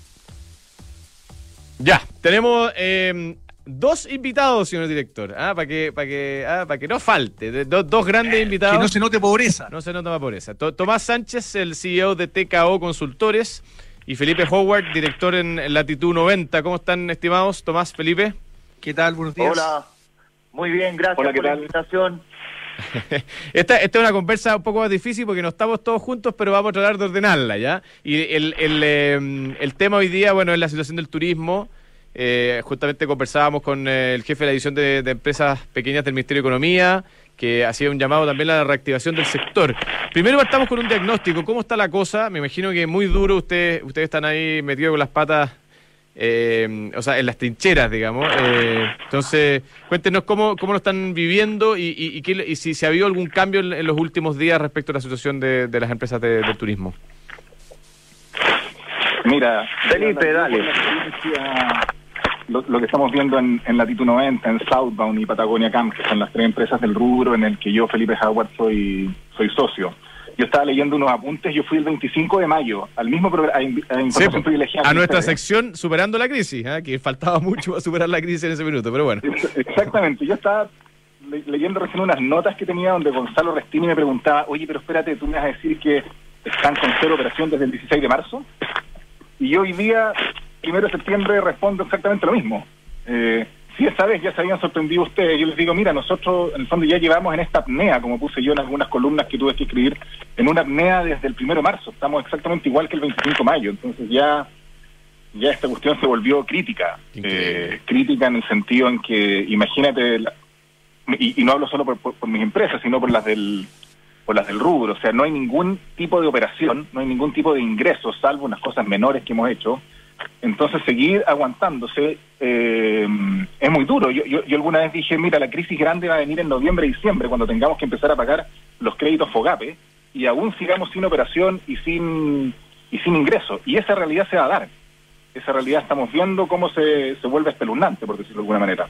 Ya, tenemos 2 invitados, señor director, para que no falte. Dos grandes invitados. Que no se note pobreza. No se nota pobreza. Tomás Sánchez, el CEO de TKO Consultores, y Felipe Howard, director en Latitud 90. ¿Cómo están, estimados? Tomás, Felipe. ¿Qué tal? Buenos días. Hola, muy bien, gracias por la invitación. Esta es una conversa un poco más difícil porque no estamos todos juntos, pero vamos a tratar de ordenarla, ¿ya? Y el tema hoy día, bueno, es la situación del turismo. Justamente conversábamos con el jefe de la división de empresas pequeñas del Ministerio de Economía, que hacía un llamado también a la reactivación del sector. Primero partamos con un diagnóstico. ¿Cómo está la cosa? Me imagino que muy duro. Ustedes están ahí metidos con las patas, o sea, en las trincheras, digamos. Entonces, cuéntenos cómo lo están viviendo y si se ha habido algún cambio en los últimos días respecto a la situación de las empresas del turismo. Mira, Felipe, dale. Lo que estamos viendo en Latitud 90, en Southbound y Patagonia Camp, que son las 3 empresas del rubro en el que yo, Felipe Howard, soy socio. Yo estaba leyendo unos apuntes, yo fui el 25 de mayo al mismo programa, a Información Privilegiada. A nuestra sección Superando la Crisis, que faltaba mucho para superar la crisis en ese minuto, pero bueno. Exactamente, yo estaba leyendo recién unas notas que tenía donde Gonzalo Restini me preguntaba, oye, pero espérate, tú me vas a decir que están con 0 operación desde el 16 de marzo, y yo hoy día, 1 de septiembre, respondo exactamente lo mismo. Si esa vez ya se habían sorprendido ustedes, yo les digo, mira, nosotros en el fondo ya llevamos en esta apnea, como puse yo en algunas columnas que tuve que escribir, en una apnea desde el 1 de marzo, estamos exactamente igual que el 25 de mayo, entonces ya esta cuestión se volvió crítica, crítica en el sentido en que, imagínate, y no hablo solo por mis empresas, sino por las del rubro, o sea, no hay ningún tipo de operación, no hay ningún tipo de ingresos, salvo unas cosas menores que hemos hecho. Entonces seguir aguantándose es muy duro. Yo alguna vez dije, mira, la crisis grande va a venir en noviembre y diciembre, cuando tengamos que empezar a pagar los créditos FOGAPE, y aún sigamos sin operación y sin ingresos. Y esa realidad se va a dar. Esa realidad estamos viendo cómo se vuelve espeluznante, por decirlo de alguna manera.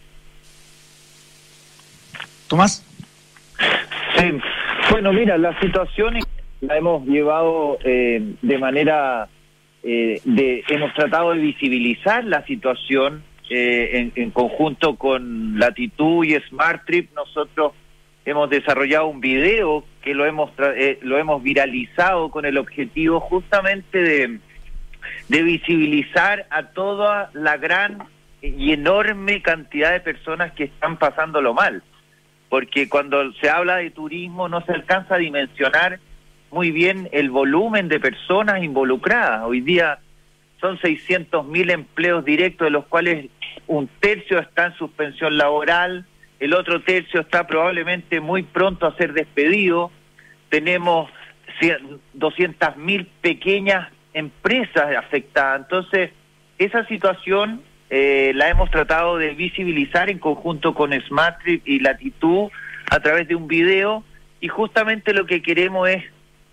Tomás. Sí. Bueno, mira, la situación la hemos llevado de manera... hemos tratado de visibilizar la situación en conjunto con Latitud y Smart Trip. Nosotros hemos desarrollado un video que lo hemos viralizado con el objetivo justamente de visibilizar a toda la gran y enorme cantidad de personas que están pasándolo mal, porque cuando se habla de turismo no se alcanza a dimensionar muy bien el volumen de personas involucradas. Hoy día son 600.000 empleos directos, de los cuales 1/3 está en suspensión laboral, el otro tercio está probablemente muy pronto a ser despedido. Tenemos 200.000 pequeñas empresas afectadas. Entonces, esa situación la hemos tratado de visibilizar en conjunto con Smart Trip y Latitud a través de un video, y justamente lo que queremos es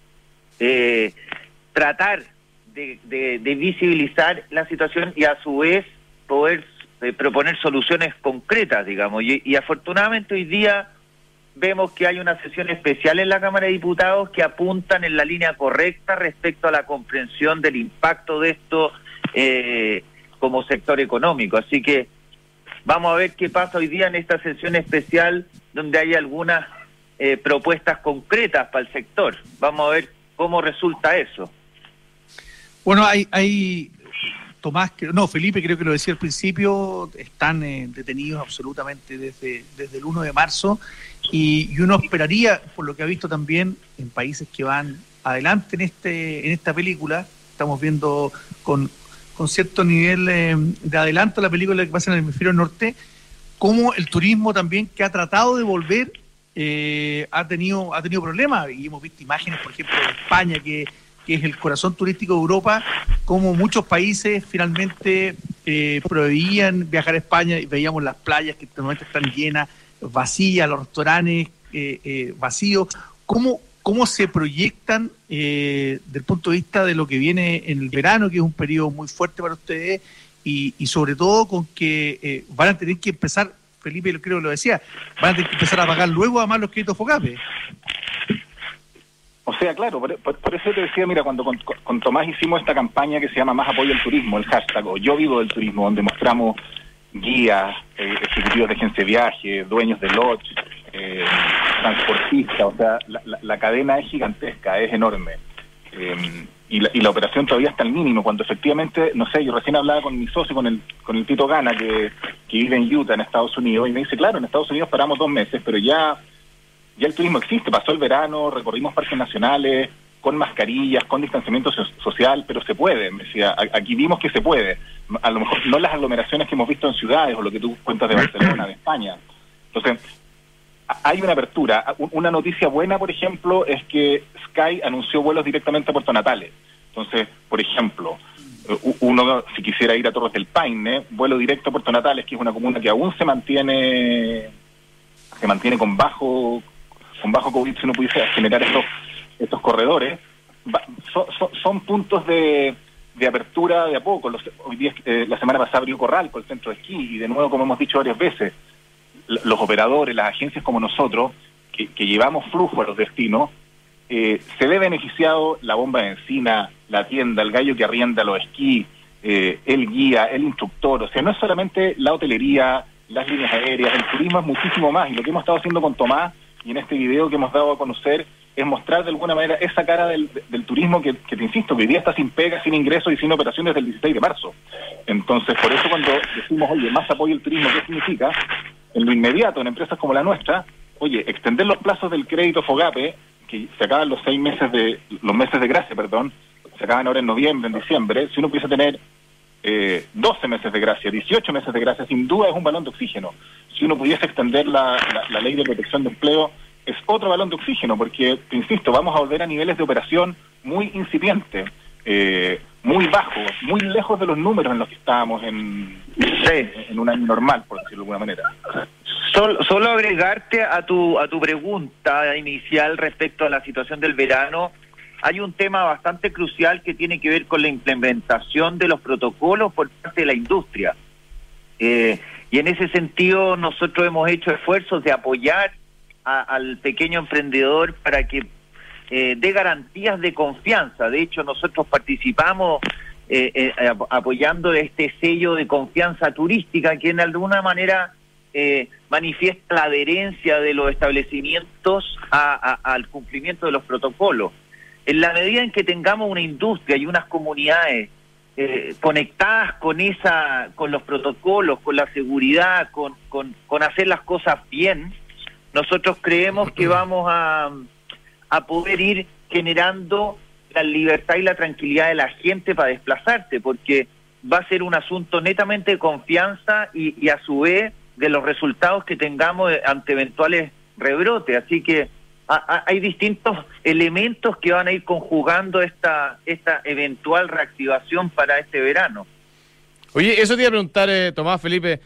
tratar de visibilizar la situación y a su vez poder proponer soluciones concretas, digamos. Y afortunadamente hoy día vemos que hay una sesión especial en la Cámara de Diputados que apuntan en la línea correcta respecto a la comprensión del impacto de esto como sector económico. Así que vamos a ver qué pasa hoy día en esta sesión especial, donde hay algunas propuestas concretas para el sector. Vamos a ver cómo resulta eso. Bueno, hay Tomás, Felipe creo que lo decía al principio, están detenidos absolutamente desde el 1 de marzo, y uno esperaría, por lo que ha visto también en países que van adelante en esta película, estamos viendo con cierto nivel de adelanto la película que pasa en el hemisferio norte, cómo el turismo también, que ha tratado de volver, ha tenido problemas, y hemos visto imágenes, por ejemplo, de España, que es el corazón turístico de Europa, como muchos países finalmente prohibían viajar a España, y veíamos las playas que en este momento están llenas, vacías, los restaurantes vacíos. ¿Cómo se proyectan desde el punto de vista de lo que viene en el verano, que es un periodo muy fuerte para ustedes, y sobre todo con que van a tener que empezar, Felipe creo que lo decía, van a tener que empezar a pagar luego además los créditos FOGAPE? O sea, claro, por eso te decía, mira, cuando con Tomás hicimos esta campaña que se llama Más Apoyo al Turismo, el hashtag, o Yo Vivo del Turismo, donde mostramos guías, ejecutivos de agencia de viaje, dueños de lodge, transportistas, o sea, la cadena es gigantesca, es enorme. Y la operación todavía está al mínimo, cuando efectivamente, no sé, yo recién hablaba con mi socio, con el Tito Gana, que vive en Utah, en Estados Unidos, y me dice, claro, en Estados Unidos paramos 2 meses, pero ya ya el turismo existe, pasó el verano, recorrimos parques nacionales, con mascarillas, con distanciamiento social, pero se puede. Me decía, aquí vimos que se puede. A lo mejor no las aglomeraciones que hemos visto en ciudades, o lo que tú cuentas de Barcelona, de España. Entonces, hay una apertura. Una noticia buena, por ejemplo, es que Sky anunció vuelos directamente a Puerto Natales. Entonces, por ejemplo, uno, si quisiera ir a Torres del Paine, vuelo directo a Puerto Natales, que es una comuna que aún se mantiene con bajo COVID, si uno pudiese generar estos corredores, son puntos de apertura de a poco. Hoy día, la semana pasada abrió Corralco, el centro de esquí, y de nuevo, como hemos dicho varias veces, los operadores, las agencias como nosotros, que llevamos flujo a los destinos, se ve beneficiado la bomba de Encina, la tienda, el gallo que arrienda los esquí, el guía, el instructor. O sea, no es solamente la hotelería, las líneas aéreas, el turismo es muchísimo más. Y lo que hemos estado haciendo con Tomás, y en este video que hemos dado a conocer, es mostrar de alguna manera esa cara del turismo que te insisto, que hoy día está sin pega, sin ingresos y sin operaciones desde el 16 de marzo. Entonces, por eso cuando decimos, oye, más apoyo al turismo, ¿qué significa? En lo inmediato, en empresas como la nuestra, oye, extender los plazos del crédito FOGAPE, que se acaban los meses de gracia, se acaban ahora en noviembre, en diciembre. Si uno pudiese tener 12 meses de gracia, 18 meses de gracia, sin duda es un balón de oxígeno. Si uno pudiese extender la ley de protección de empleo, es otro balón de oxígeno, porque, te insisto, vamos a volver a niveles de operación muy incipientes, muy bajos, muy lejos de los números en los que estábamos en un año normal, por decirlo de alguna manera. Solo agregarte a tu pregunta inicial respecto a la situación del verano, hay un tema bastante crucial que tiene que ver con la implementación de los protocolos por parte de la industria. Y en ese sentido nosotros hemos hecho esfuerzos de apoyar al pequeño emprendedor para que dé garantías de confianza. De hecho, nosotros participamos apoyando este sello de confianza turística que en alguna manera manifiesta la adherencia de los establecimientos al cumplimiento de los protocolos. En la medida en que tengamos una industria y unas comunidades conectadas con los protocolos, con la seguridad, con hacer las cosas bien, nosotros creemos que vamos a poder ir generando la libertad y la tranquilidad de la gente para desplazarse, porque va a ser un asunto netamente de confianza y a su vez de los resultados que tengamos ante eventuales rebrotes. Así que hay distintos elementos que van a ir conjugando esta eventual reactivación para este verano. Oye, eso te iba a preguntar, Tomás, Felipe.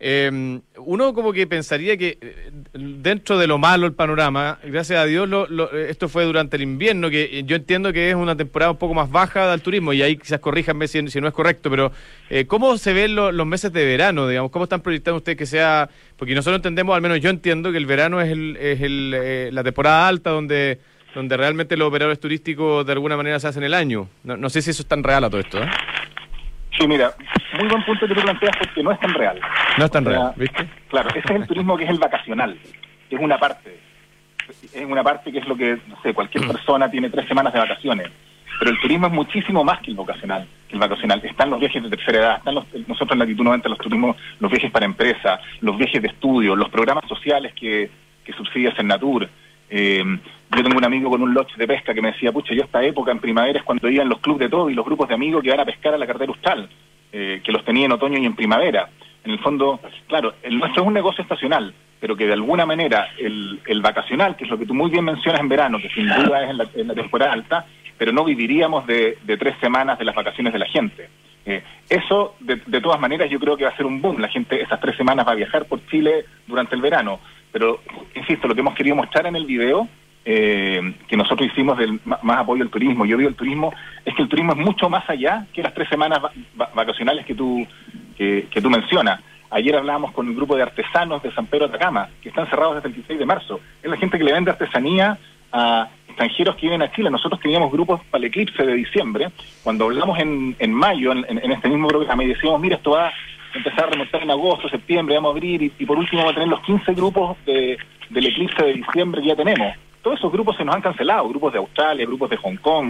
Uno como que pensaría que dentro de lo malo el panorama, gracias a Dios esto fue durante el invierno, que yo entiendo que es una temporada un poco más baja del turismo, y ahí quizás corríjanme si no es correcto, pero ¿cómo se ven los meses de verano, digamos? ¿Cómo están proyectando ustedes que sea? Porque nosotros entendemos, al menos yo entiendo, que el verano es la temporada alta donde realmente los operadores turísticos de alguna manera se hacen el año. No sé si eso es tan real a todo esto, ¿eh? Sí, mira, muy buen punto que tú planteas, porque no es tan real. No es tan real, ¿viste? Claro, ese es el turismo que es el vacacional, que es una parte. Es una parte que es lo que, no sé, cualquier persona tiene 3 semanas de vacaciones. Pero el turismo es muchísimo más que el vacacional. Están los viajes de tercera edad, están nosotros en Latitud 90, los viajes para empresas, los viajes de estudio, los programas sociales que subsidia Senatur. Yo tengo un amigo con un lodge de pesca que me decía, pucha, yo esta época en primavera es cuando iban los clubes de todo y los grupos de amigos que van a pescar a la cartera Austral, que los tenía en otoño y en primavera. En el fondo, claro, el nuestro es un negocio estacional, pero que de alguna manera el vacacional, que es lo que tú muy bien mencionas en verano, que sin duda es en la temporada alta, pero no viviríamos de 3 semanas de las vacaciones de la gente. Eso, de todas maneras, yo creo que va a ser un boom. La gente esas 3 semanas va a viajar por Chile durante el verano. Pero, insisto, lo que hemos querido mostrar en el video, que nosotros hicimos del más apoyo al turismo, yo digo el turismo, es que el turismo es mucho más allá que las 3 semanas vacacionales que tú mencionas. Ayer hablábamos con el grupo de artesanos de San Pedro de Atacama, que están cerrados desde el 16 de marzo. Es la gente que le vende artesanía a extranjeros que vienen a Chile. Nosotros teníamos grupos para el eclipse de diciembre, cuando hablamos en mayo, en este mismo programa, y decíamos, mira, esto va a empezar a remontar en agosto, septiembre, vamos a abrir, y por último vamos a tener los 15 grupos del eclipse de diciembre que ya tenemos. Todos esos grupos se nos han cancelado, grupos de Australia, grupos de Hong Kong.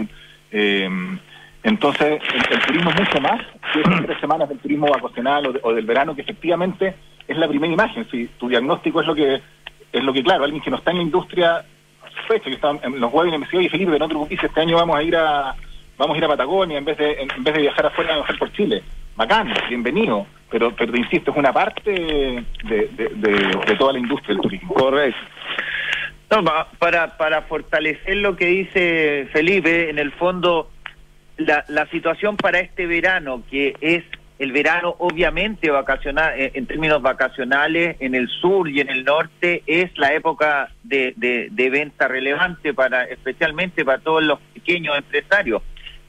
Entonces, el turismo es mucho más que esas 3 semanas del turismo vacacional o del verano, que efectivamente es la primera imagen. Si tu diagnóstico es lo que es lo que, claro, alguien que no está en la industria, que está en los webinars, me decía, oye Felipe, no te preocupes, este año vamos a ir a Patagonia en vez de viajar afuera, a viajar por Chile. Bacán, bienvenido, pero te insisto, es una parte de toda la industria del turismo. Correcto. No, para fortalecer lo que dice Felipe, en el fondo, la situación para este verano, que es el verano obviamente vacacional, en términos vacacionales, en el sur y en el norte, es la época de venta relevante especialmente para todos los pequeños empresarios.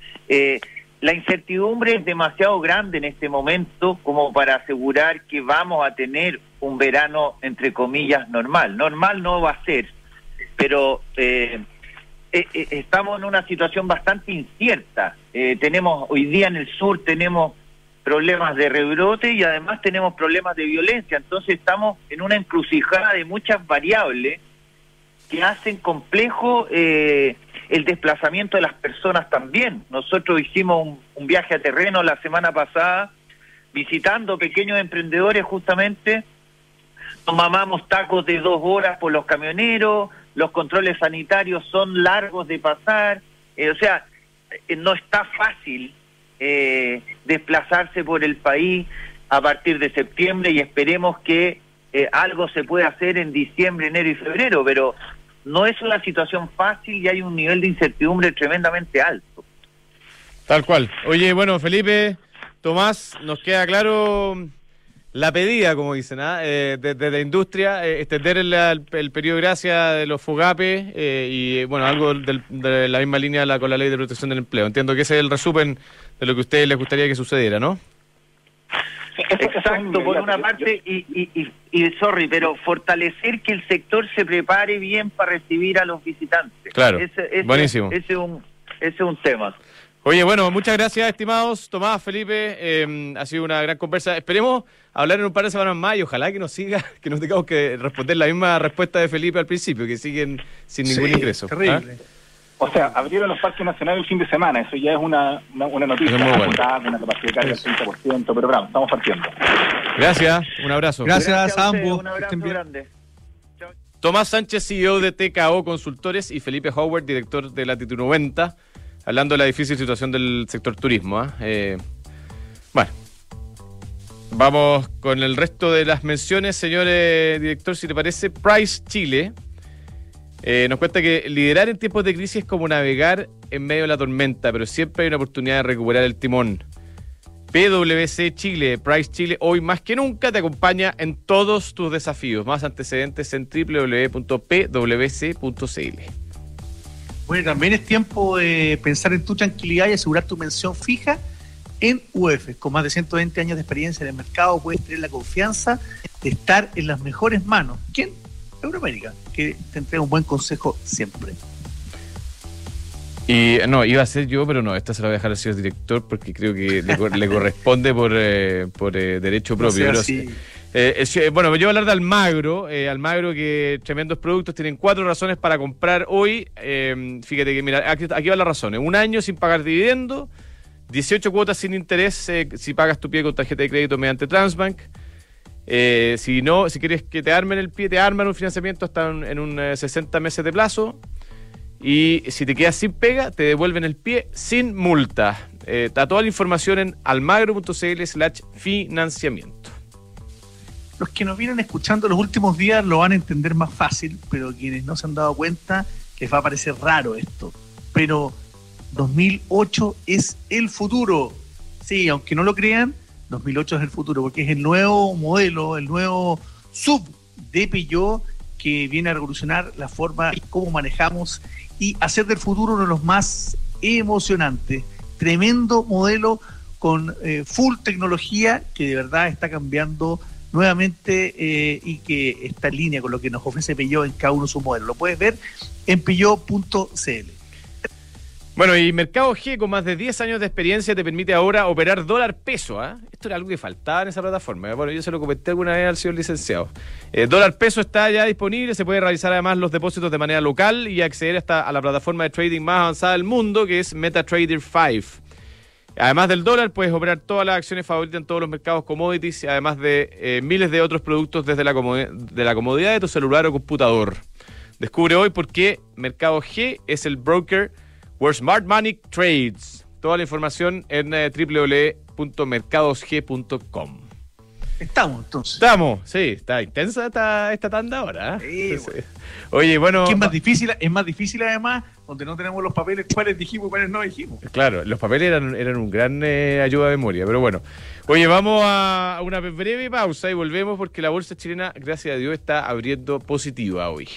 La incertidumbre es demasiado grande en este momento como para asegurar que vamos a tener un verano, entre comillas, normal. Normal no va a ser, pero estamos en una situación bastante incierta. Hoy día en el sur tenemos problemas de rebrote y además tenemos problemas de violencia. Entonces estamos en una encrucijada de muchas variables que hacen complejo el desplazamiento de las personas también. Nosotros hicimos un viaje a terreno la semana pasada, visitando pequeños emprendedores justamente. Nos mamamos tacos de 2 horas por los camioneros, los controles sanitarios son largos de pasar, no está fácil desplazarse por el país a partir de septiembre, y esperemos que algo se pueda hacer en diciembre, enero y febrero, pero no es una situación fácil y hay un nivel de incertidumbre tremendamente alto. Tal cual. Oye, bueno, Felipe, Tomás, nos queda claro la pedida, como dicen, de la industria, extender el periodo de gracia de los FOGAPE y, bueno, algo de la misma línea con la Ley de Protección del Empleo. Entiendo que ese es el resumen de lo que a ustedes les gustaría que sucediera, ¿no? Exacto, por una parte, pero fortalecer que el sector se prepare bien para recibir a los visitantes. Claro, buenísimo. Ese es un tema. Oye, bueno, muchas gracias, estimados Tomás, Felipe, ha sido una gran conversa. Esperemos hablar en un par de semanas más y ojalá que nos tengamos que responder la misma respuesta de Felipe al principio, que siguen sin ningún ingreso. Terrible. O sea, abrieron los parques nacionales el fin de semana, eso ya es una noticia. Es muy bueno. Una capacidad de carga del 30%, pero bravo, estamos partiendo. Gracias, un abrazo. Gracias a ambos. Un abrazo grande. Tomás Sánchez, CEO de TKO Consultores, y Felipe Howard, director de Latitud 90, hablando de la difícil situación del sector turismo. Bueno, vamos con el resto de las menciones, señor director, si le parece. Price Chile nos cuenta que liderar en tiempos de crisis es como navegar en medio de la tormenta, pero siempre hay una oportunidad de recuperar el timón. PwC Chile, Price Chile, hoy más que nunca te acompaña en todos tus desafíos. Más antecedentes en www.pwc.cl. Bueno, también es tiempo de pensar en tu tranquilidad y asegurar tu mención fija en UF. Con más de 120 años de experiencia en el mercado, puedes tener la confianza de estar en las mejores manos. ¿Quién? Euroamérica, que te entrega un buen consejo siempre. Y no, iba a ser yo, pero no, esta se la voy a dejar al señor director porque creo que le corresponde por derecho propio. No sea Bueno, yo voy a hablar de Almagro. Almagro, que tremendos productos, tienen 4 razones para comprar hoy. Fíjate que, mira, aquí van las razones. 1 año sin pagar dividendo, 18 cuotas sin interés si pagas tu pie con tarjeta de crédito mediante Transbank. Si quieres que te armen el pie, te arman un financiamiento hasta en 60 meses de plazo. Y si te quedas sin pega, te devuelven el pie sin multa. Está toda la información en almagro.cl/financiamiento. Los que nos vienen escuchando los últimos días lo van a entender más fácil, pero quienes no se han dado cuenta les va a parecer raro esto. Pero 2008 es el futuro. Sí, aunque no lo crean, 2008 es el futuro, porque es el nuevo modelo, el nuevo sub de Peugeot que viene a revolucionar la forma como manejamos y hacer del futuro uno de los más emocionantes. Tremendo modelo con full tecnología que de verdad está cambiando nuevamente y que está en línea con lo que nos ofrece Peugeot en cada uno de sus modelos. Lo puedes ver en peugeot.cl. Bueno, y Mercado G, con más de 10 años de experiencia, te permite ahora operar dólar-peso. Esto era algo que faltaba en esa plataforma. Bueno, yo se lo comenté alguna vez al señor licenciado. Dólar-peso está ya disponible, se puede realizar además los depósitos de manera local y acceder hasta a la plataforma de trading más avanzada del mundo, que es MetaTrader 5. Además del dólar, puedes operar todas las acciones favoritas en todos los mercados commodities, además de miles de otros productos desde la comodidad de tu celular o computador. Descubre hoy por qué Mercado G es el broker where smart money trades. Toda la información en www.mercadosg.com. Estamos, entonces. Estamos, sí, está intensa esta tanda ahora. Sí, Entonces, oye, bueno. ¿Qué es más difícil además, donde no tenemos los papeles, cuáles dijimos y cuáles no dijimos? Claro, los papeles eran un gran ayuda de memoria, pero bueno. Oye, vamos a una breve pausa y volvemos porque la bolsa chilena, gracias a Dios, está abriendo positiva hoy.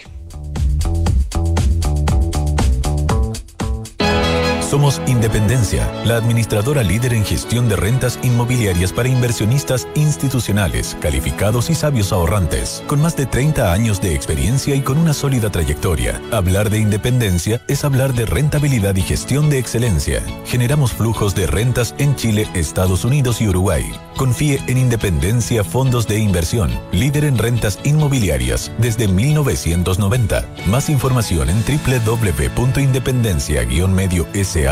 Somos Independencia, la administradora líder en gestión de rentas inmobiliarias para inversionistas institucionales, calificados y sabios ahorrantes, con más de 30 años de experiencia y con una sólida trayectoria. Hablar de independencia es hablar de rentabilidad y gestión de excelencia. Generamos flujos de rentas en Chile, Estados Unidos y Uruguay. Confíe en Independencia Fondos de Inversión, líder en rentas inmobiliarias desde 1990. Más información en www.independencia-medio-sa.cl.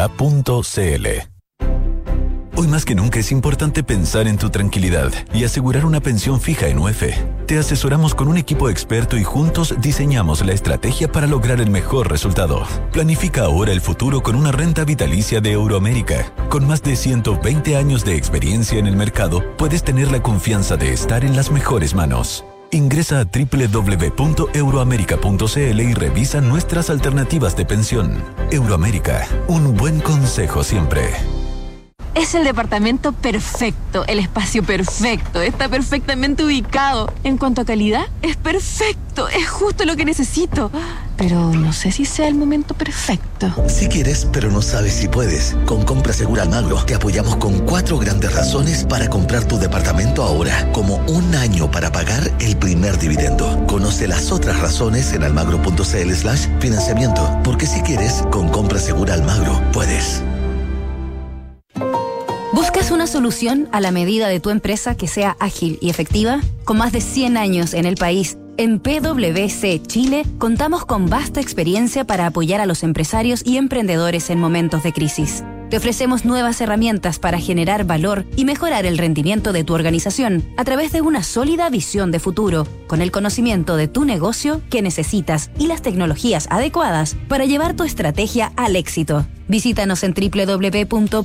Hoy más que nunca es importante pensar en tu tranquilidad y asegurar una pensión fija en UF. Te asesoramos con un equipo experto y juntos diseñamos la estrategia para lograr el mejor resultado. Planifica ahora el futuro con una renta vitalicia de Euroamérica. Con más de 120 años de experiencia en el mercado, puedes tener la confianza de estar en las mejores manos. Ingresa a www.euroamerica.cl y revisa nuestras alternativas de pensión. Euroamérica, un buen consejo siempre. Es el departamento perfecto, el espacio perfecto, está perfectamente ubicado. En cuanto a calidad, es perfecto, es justo lo que necesito. Pero no sé si sea el momento perfecto. Si quieres, pero no sabes si puedes. Con Compra Segura Almagro te apoyamos con 4 grandes razones para comprar tu departamento ahora, como 1 año para pagar el primer dividendo. Conoce las otras razones en almagro.cl/financiamiento, porque si quieres, con Compra Segura Almagro puedes. ¿Buscas una solución a la medida de tu empresa que sea ágil y efectiva? Con más de 100 años en el país, en PwC Chile contamos con vasta experiencia para apoyar a los empresarios y emprendedores en momentos de crisis. Te ofrecemos nuevas herramientas para generar valor y mejorar el rendimiento de tu organización a través de una sólida visión de futuro, con el conocimiento de tu negocio que necesitas y las tecnologías adecuadas para llevar tu estrategia al éxito. Visítanos en www.pwc.cl.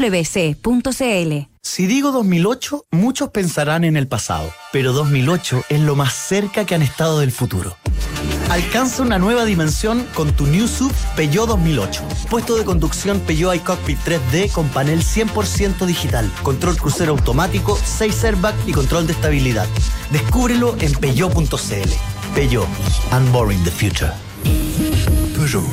Si digo 2008, muchos pensarán en el pasado, pero 2008 es lo más cerca que han estado del futuro. Alcanza una nueva dimensión con tu New SUV Peugeot 2008. Puesto de conducción Peugeot iCockpit 3D con panel 100% digital, control crucero automático, 6 airbags y control de estabilidad. Descúbrelo en peugeot.cl. Peugeot, unboring the future. Peugeot.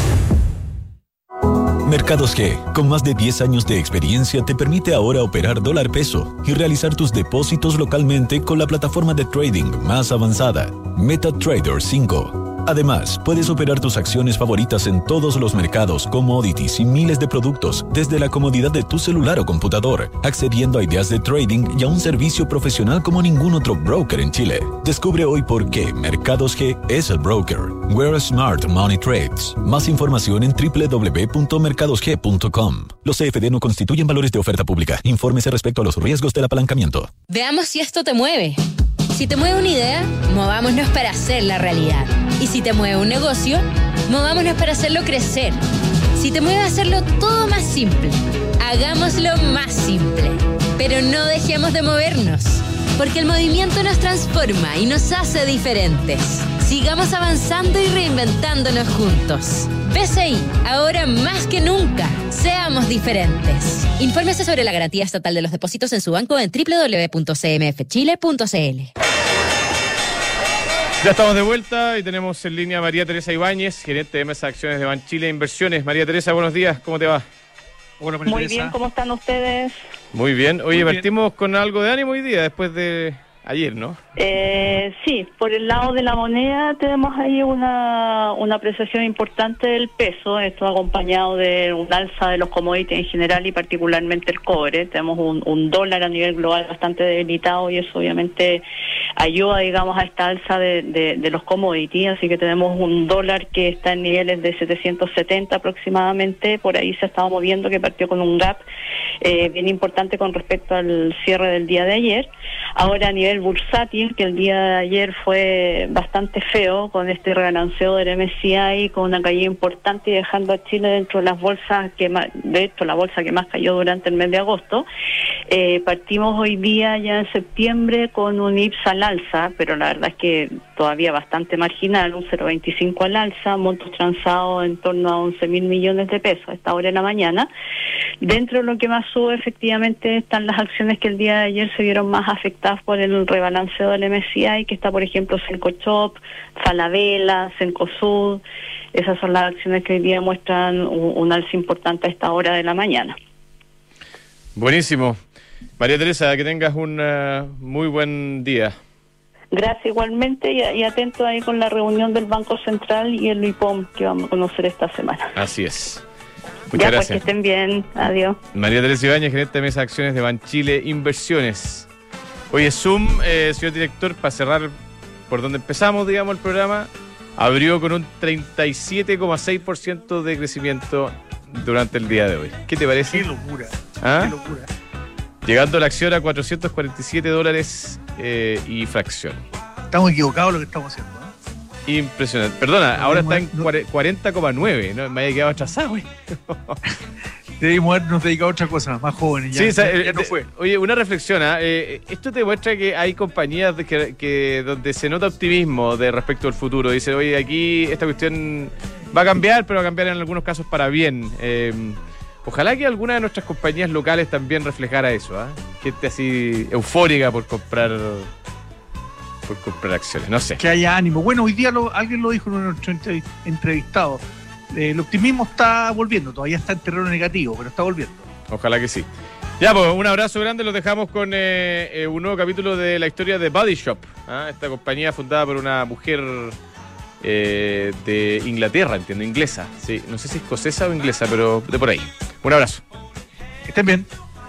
Mercados G, con más de 10 años de experiencia, te permite ahora operar dólar peso y realizar tus depósitos localmente con la plataforma de trading más avanzada, MetaTrader 5. Además, puedes operar tus acciones favoritas en todos los mercados, commodities y miles de productos desde la comodidad de tu celular o computador, accediendo a ideas de trading y a un servicio profesional como ningún otro broker en Chile. Descubre hoy por qué Mercados G es el broker, where smart money trades. Más información en www.mercadosg.com. Los CFD no constituyen valores de oferta pública. Infórmese respecto a los riesgos del apalancamiento. Veamos si esto te mueve. Si te mueve una idea, movámonos para hacerla realidad. Y si te mueve un negocio, movámonos para hacerlo crecer. Si te mueve hacerlo todo más simple, hagámoslo más simple. Pero no dejemos de movernos, porque el movimiento nos transforma y nos hace diferentes. Sigamos avanzando y reinventándonos juntos. BCI, ahora más que nunca, seamos diferentes. Infórmese sobre la garantía estatal de los depósitos en su banco en www.cmfchile.cl. Ya estamos de vuelta y tenemos en línea a María Teresa Ibáñez, gerente de Mesa de Acciones de Banchile Inversiones. María Teresa, buenos días, ¿cómo te va? Hola, María Teresa. Muy bien, ¿cómo están ustedes? Muy bien. Oye, partimos con algo de ánimo hoy día, después de ayer, ¿no? Sí, por el lado de la moneda tenemos ahí una apreciación importante del peso. Esto acompañado de un alza de los commodities en general y particularmente el cobre. Tenemos un dólar a nivel global bastante debilitado y eso obviamente ayuda, digamos, a esta alza de los commodities, así que tenemos un dólar que está en niveles de 770 aproximadamente, por ahí se ha estado moviendo, que partió con un gap bien importante con respecto al cierre del día de ayer. Ahora a nivel bursátil, que el día de ayer fue bastante feo, con este rebalanceo del MSCI, con una caída importante y dejando a Chile dentro de las bolsas que más, de hecho la bolsa que más cayó durante el mes de agosto. Partimos hoy día ya en septiembre con un IPS al alza, pero la verdad es que todavía bastante marginal, un 0,25 al alza, montos transados en torno a 11.000 millones de pesos a esta hora de la mañana. Dentro de lo que más sube, efectivamente, están las acciones que el día de ayer se vieron más afectadas por el rebalanceo del MSCI, que está, por ejemplo, Sencochop, Falabella, Cencosud. Esas son las acciones que hoy día muestran un alza importante a esta hora de la mañana. Buenísimo. María Teresa, que tengas un muy buen día. Gracias igualmente, y atento ahí con la reunión del Banco Central y el IPOM que vamos a conocer esta semana. Así es. Muchas gracias. Pues que estén bien. Adiós. María Teresa Ibáñez, gerente de mesa de acciones de Banchile Inversiones. Oye, Zoom, señor director, para cerrar por donde empezamos, digamos, el programa, abrió con un 37,6% de crecimiento durante el día de hoy. ¿Qué te parece? Qué locura. ¿Ah? Qué locura. Llegando la acción a $447 y fracción. Estamos equivocados lo que estamos haciendo, ¿no? Impresionante. Perdona, ahora está en 40,9. ¿No? Me había quedado atrasado, güey. Debimos habernos dedicado a otra cosa, más jóvenes. Ya, sí, ya no fue. Oye, una reflexión. Esto te muestra que hay compañías que donde se nota optimismo de respecto al futuro. Dice, oye, aquí esta cuestión va a cambiar, pero va a cambiar en algunos casos para bien. Ojalá que alguna de nuestras compañías locales también reflejara eso, ¿eh? Gente así eufórica por comprar acciones, no sé. Que haya ánimo. Bueno, hoy día alguien lo dijo en uno de nuestros entrevistados. El optimismo está volviendo, todavía está en terreno negativo, pero está volviendo. Ojalá que sí. Ya, pues, un abrazo grande, los dejamos con un nuevo capítulo de la historia de Body Shop, ¿eh? Esta compañía fundada por una mujer de Inglaterra, entiendo, inglesa. Sí, no sé si escocesa o inglesa, pero de por ahí. Un abrazo. Que estén bien.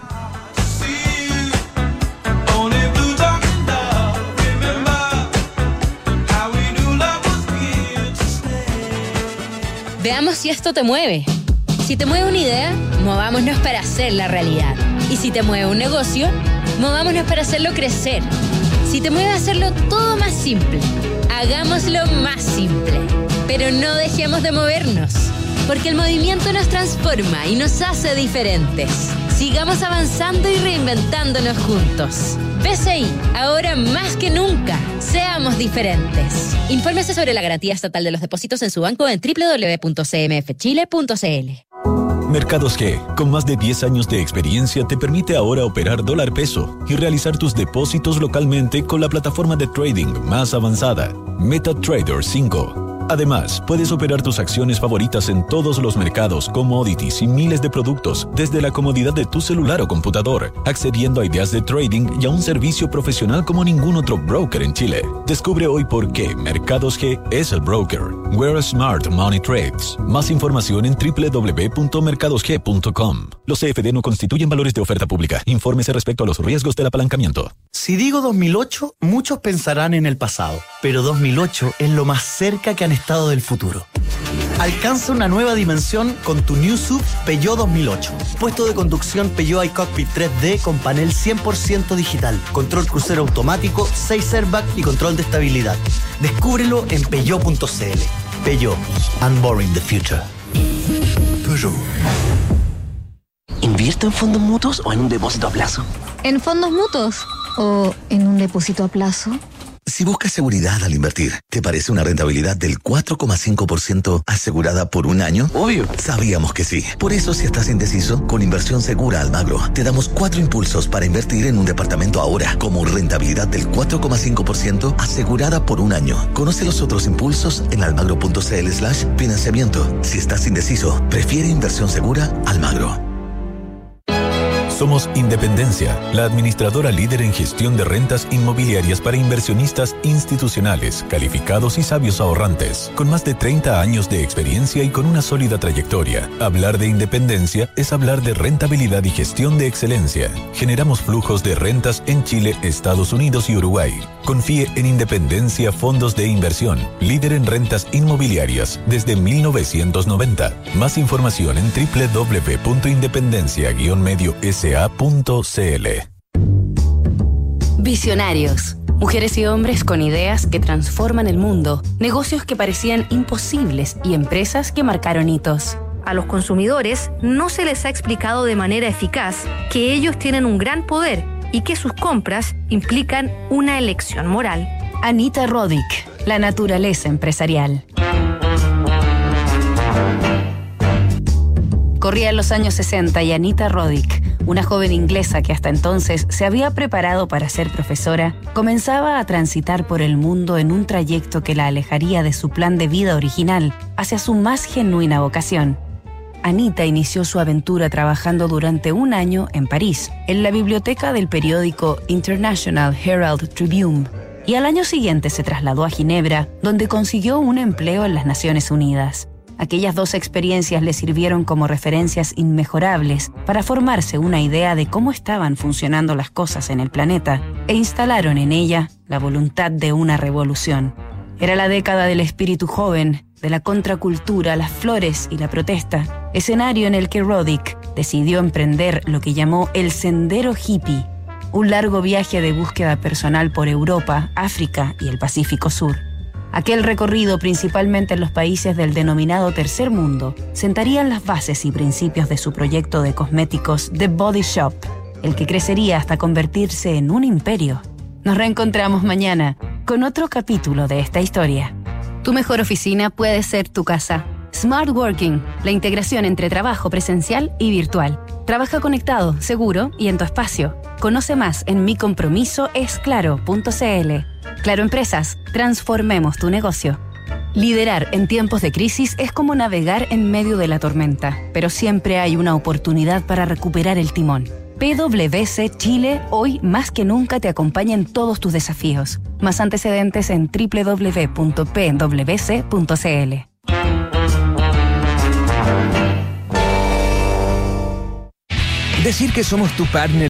Veamos si esto te mueve. Si te mueve una idea, movámonos para hacerla realidad. Y si te mueve un negocio, movámonos para hacerlo crecer. Si te mueve hacerlo todo más simple, hagámoslo más simple. Pero no dejemos de movernos, porque el movimiento nos transforma y nos hace diferentes. Sigamos avanzando y reinventándonos juntos. BCI, ahora más que nunca, seamos diferentes. Infórmese sobre la garantía estatal de los depósitos en su banco en www.cmfchile.cl. Mercados G, con más de 10 años de experiencia, te permite ahora operar dólar peso y realizar tus depósitos localmente con la plataforma de trading más avanzada, MetaTrader 5. Además, puedes operar tus acciones favoritas en todos los mercados, commodities y miles de productos desde la comodidad de tu celular o computador, accediendo a ideas de trading y a un servicio profesional como ningún otro broker en Chile. Descubre hoy por qué Mercados G es el broker. Where smart money trades. Más información en www.mercadosg.com. Los CFD no constituyen valores de oferta pública. Infórmese respecto a los riesgos del apalancamiento. Si digo 2008, muchos pensarán en el pasado, pero 2008 es lo más cerca que han estado del futuro. Alcanza una nueva dimensión con tu New SUV Peugeot 2008. Puesto de conducción Peugeot iCockpit 3D con panel 100% digital, control crucero automático, 6 airbags y control de estabilidad. Descúbrelo en peugeot.cl. Peugeot. Unboring the future. Peugeot. ¿Invierto en fondos mutuos o en un depósito a plazo? ¿En fondos mutuos o en un depósito a plazo? Si buscas seguridad al invertir, ¿te parece una rentabilidad del 4,5% asegurada por un año? Obvio. Sabíamos que sí. Por eso, si estás indeciso, con Inversión Segura Almagro, te damos 4 impulsos para invertir en un departamento ahora, como rentabilidad del 4,5% asegurada por un año. Conoce los otros impulsos en almagro.cl/financiamiento. Si estás indeciso, prefiere Inversión Segura Almagro. Somos Independencia, la administradora líder en gestión de rentas inmobiliarias para inversionistas institucionales, calificados y sabios ahorrantes, con más de 30 años de experiencia y con una sólida trayectoria. Hablar de independencia es hablar de rentabilidad y gestión de excelencia. Generamos flujos de rentas en Chile, Estados Unidos y Uruguay. Confíe en Independencia Fondos de Inversión, líder en rentas inmobiliarias desde 1990. Más información en www.independencia-mediosa.cl. Visionarios. Mujeres y hombres con ideas que transforman el mundo, negocios que parecían imposibles y empresas que marcaron hitos. A los consumidores no se les ha explicado de manera eficaz que ellos tienen un gran poder y que sus compras implican una elección moral. Anita Roddick, la naturaleza empresarial. Corrían los años 60 y Anita Roddick, una joven inglesa que hasta entonces se había preparado para ser profesora, comenzaba a transitar por el mundo en un trayecto que la alejaría de su plan de vida original hacia su más genuina vocación. Anita inició su aventura trabajando durante un año en París, en la biblioteca del periódico International Herald Tribune, y al año siguiente se trasladó a Ginebra, donde consiguió un empleo en las Naciones Unidas. Aquellas 2 experiencias le sirvieron como referencias inmejorables para formarse una idea de cómo estaban funcionando las cosas en el planeta e instalaron en ella la voluntad de una revolución. Era la década del espíritu joven, de la contracultura, las flores y la protesta, escenario en el que Roddick decidió emprender lo que llamó el Sendero Hippie, un largo viaje de búsqueda personal por Europa, África y el Pacífico Sur. Aquel recorrido, principalmente en los países del denominado Tercer Mundo, sentarían las bases y principios de su proyecto de cosméticos The Body Shop, el que crecería hasta convertirse en un imperio. Nos reencontramos mañana con otro capítulo de esta historia. Tu mejor oficina puede ser tu casa. Smart Working, la integración entre trabajo presencial y virtual. Trabaja conectado, seguro y en tu espacio. Conoce más en micompromisoesclaro.cl. Claro Empresas, transformemos tu negocio. Liderar en tiempos de crisis es como navegar en medio de la tormenta, pero siempre hay una oportunidad para recuperar el timón. PwC Chile hoy más que nunca te acompaña en todos tus desafíos. Más antecedentes en www.pwc.cl. Decir que somos tu partner